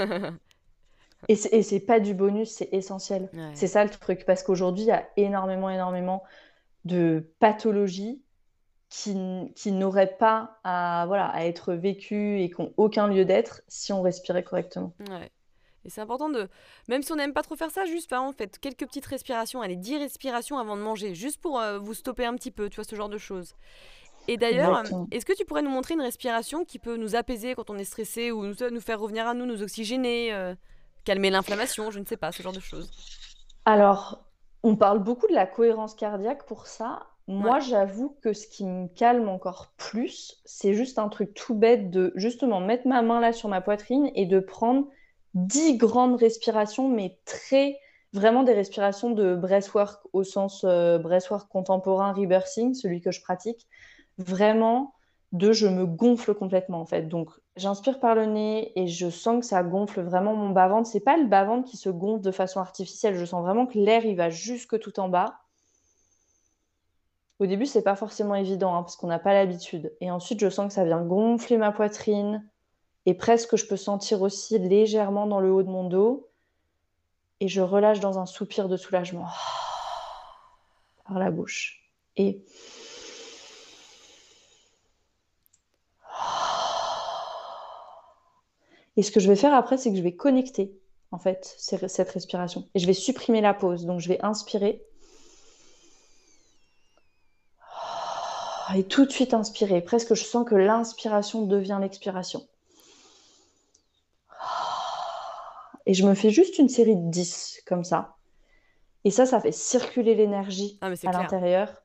Et c'est, et c'est pas du bonus, c'est essentiel. Ouais. C'est ça le truc, parce qu'aujourd'hui, il y a énormément, énormément de pathologies qui, qui n'auraient pas à, voilà, à être vécues et qui n'ont aucun lieu d'être si on respirait correctement. Ouais. Et c'est important de, même si on n'aime pas trop faire ça, juste par exemple, faites quelques petites respirations, allez, dix respirations avant de manger, juste pour euh, vous stopper un petit peu, tu vois, ce genre de choses. Et d'ailleurs, euh, Exactement. est-ce que tu pourrais nous montrer une respiration qui peut nous apaiser quand on est stressé ou nous, nous faire revenir à nous, nous oxygéner, euh, calmer l'inflammation, je ne sais pas, ce genre de choses. Alors, on parle beaucoup de la cohérence cardiaque pour ça. Ouais. Moi, j'avoue que ce qui me calme encore plus, c'est juste un truc tout bête de justement mettre ma main là sur ma poitrine et de prendre dix grandes respirations, mais très, vraiment des respirations de breathwork au sens euh, breathwork contemporain, rebirthing, celui que je pratique. Vraiment de je me gonfle complètement en fait. Donc j'inspire par le nez et je sens que ça gonfle vraiment mon bas-ventre. C'est pas le bas-ventre qui se gonfle de façon artificielle. Je sens vraiment que l'air il va jusque tout en bas. Au début, c'est pas forcément évident hein, parce qu'on n'a pas l'habitude. Et ensuite, je sens que ça vient gonfler ma poitrine et presque je peux sentir aussi légèrement dans le haut de mon dos. Et je relâche dans un soupir de soulagement par la bouche. Et Et ce que je vais faire après, c'est que je vais connecter, en fait, cette respiration. Et je vais supprimer la pause. Donc, je vais inspirer. Et tout de suite inspirer. Presque, je sens que l'inspiration devient l'expiration. Et je me fais juste une série de dix, comme ça. Et ça, ça fait circuler l'énergie Ah, mais c'est à clair. l'intérieur.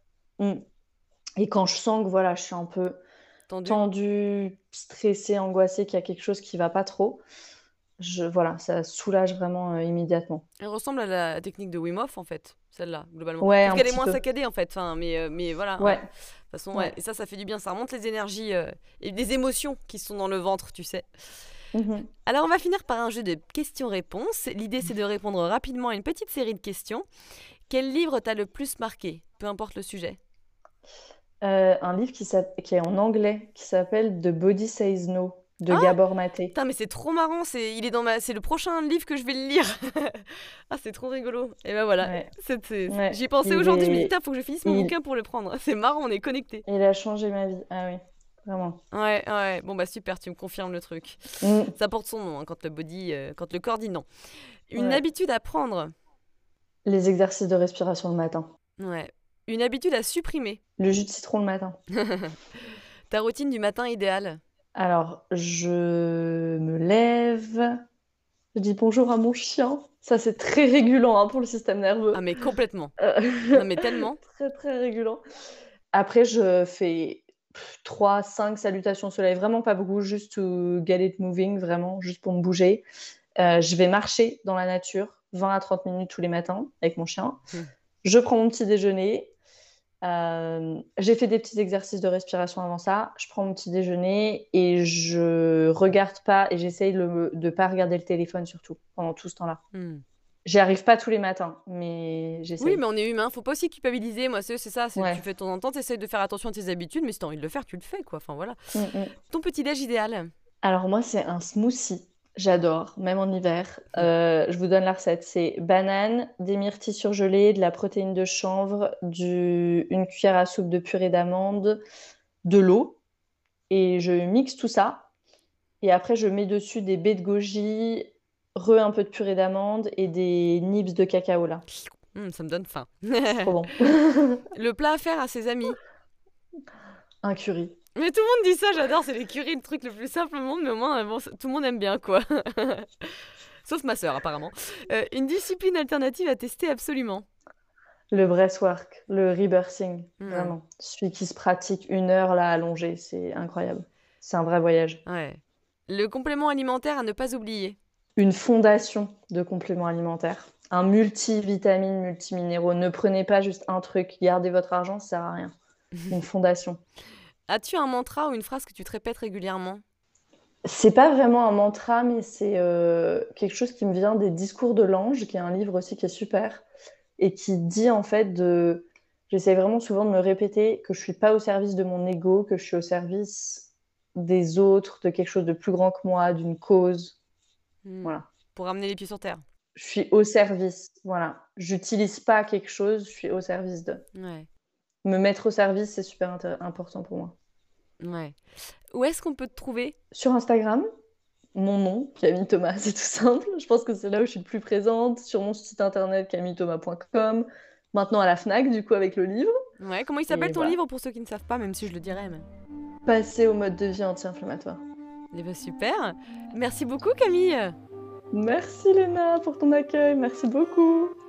Et quand je sens que voilà, je suis un peu Tendu. tendue, stressée, angoissée, qu'il y a quelque chose qui ne va pas trop, je, voilà, ça soulage vraiment euh, immédiatement. Elle ressemble à la technique de Wim Hof, en fait, celle-là, globalement. Ouais, Sauf un qu'elle est petit moins peu. saccadée, en fait. Enfin, mais, euh, mais voilà. Ouais. Ouais. De toute façon, Ouais. ouais. Et ça, ça fait du bien. Ça remonte les énergies euh, et des émotions qui sont dans le ventre, tu sais. Mhm. Alors, on va finir par un jeu de questions-réponses. L'idée, c'est de répondre rapidement à une petite série de questions. Quel livre t'a le plus marqué, peu importe le sujet? Euh, un livre qui, qui est en anglais, qui s'appelle The Body Says No, de Ah Gabor Maté. Putain, mais c'est trop marrant. C'est, il est dans ma, c'est le prochain livre que je vais le lire. Ah, c'est trop rigolo. Et ben voilà. Ouais. C'est, c'est... Ouais. J'y pensais Il aujourd'hui. Je me dis, est- putain, faut que je finisse mon il- bouquin pour le prendre. C'est marrant, on est connectés. Il a changé ma vie. Ah oui, vraiment. Ouais, ouais. Bon, bah super, tu me confirmes le truc. Mm. Ça porte son nom hein, quand le body, euh, quand le corps dit non. Une Ouais. habitude à prendre. Les exercices de respiration le matin. Ouais. Une habitude à supprimer. Le jus de citron le matin. Ta routine du matin idéale. Alors, je me lève, je dis bonjour à mon chien. Ça, c'est très régulant hein, pour le système nerveux. Ah, mais complètement. Euh, Non, mais tellement. Très, très régulant. Après, je fais trois, cinq salutations au soleil. Vraiment pas beaucoup, juste to get it moving, vraiment, juste pour me bouger. Euh, je vais marcher dans la nature, vingt à trente minutes tous les matins avec mon chien. Hmm. Je prends mon petit déjeuner. Euh, j'ai fait des petits exercices de respiration avant ça. Je prends mon petit déjeuner et je regarde pas et j'essaye le, de pas regarder le téléphone surtout pendant tout ce temps-là. Hmm. J'y arrive pas tous les matins, mais j'essaye. Oui, mais on est humain. Faut pas aussi culpabiliser. Moi, c'est, c'est ça. C'est, Ouais. Tu fais de temps en temps, t'essayes de faire attention à tes habitudes, mais si t'as envie de le faire, tu le fais, quoi. Enfin, voilà. Mm, mm. Ton petit déj idéal. Alors moi, c'est un smoothie J'adore, même en hiver. Euh, je vous donne la recette. C'est banane, des myrtilles surgelées, de la protéine de chanvre, du... une cuillère à soupe de purée d'amande, de l'eau. Et je mixe tout ça. Et après, je mets dessus des baies de goji, re un peu de purée d'amande et des nibs de cacao là. Hum, ça me donne faim. C'est trop bon. Le plat à faire à ses amis. Un curry. Mais tout le monde dit ça, j'adore, c'est les currys, le truc le plus simple au monde, mais au moins bon, tout le monde aime bien quoi. Sauf ma sœur apparemment. Euh, une discipline alternative à tester absolument. Le breathwork, le rebirthing, Hmm. vraiment. Celui qui se pratique une heure là allongé, c'est incroyable. C'est un vrai voyage. Ouais. Le complément alimentaire à ne pas oublier. Une fondation de compléments alimentaires. Un multivitamine, multiminéraux. Ne prenez pas juste un truc. Gardez votre argent, ça sert à rien. Une fondation. As-tu un mantra ou une phrase que tu te répètes régulièrement? C'est pas vraiment un mantra, mais c'est euh, quelque chose qui me vient des Discours de l'Ange, qui est un livre aussi qui est super, et qui dit en fait de... J'essaie vraiment souvent de me répéter que je suis pas au service de mon ego, que je suis au service des autres, de quelque chose de plus grand que moi, d'une cause. Hmm. Voilà. Pour ramener les pieds sur terre. Je suis au service, voilà. J'utilise pas quelque chose, je suis au service de. Ouais. Me mettre au service, c'est super intér- important pour moi. Ouais. Où est-ce qu'on peut te trouver? Sur Instagram, mon nom, Camille Thomas, c'est tout simple. Je pense que c'est là où je suis le plus présente. Sur mon site internet, camille thomas point com. Maintenant à la Fnac, du coup, avec le livre. Ouais, comment il s'appelle Et ton voilà. livre pour ceux qui ne savent pas, même si je le dirais. Mais... Passer au mode de vie anti-inflammatoire. Eh ben super. Merci beaucoup Camille. Merci Léna pour ton accueil, merci beaucoup.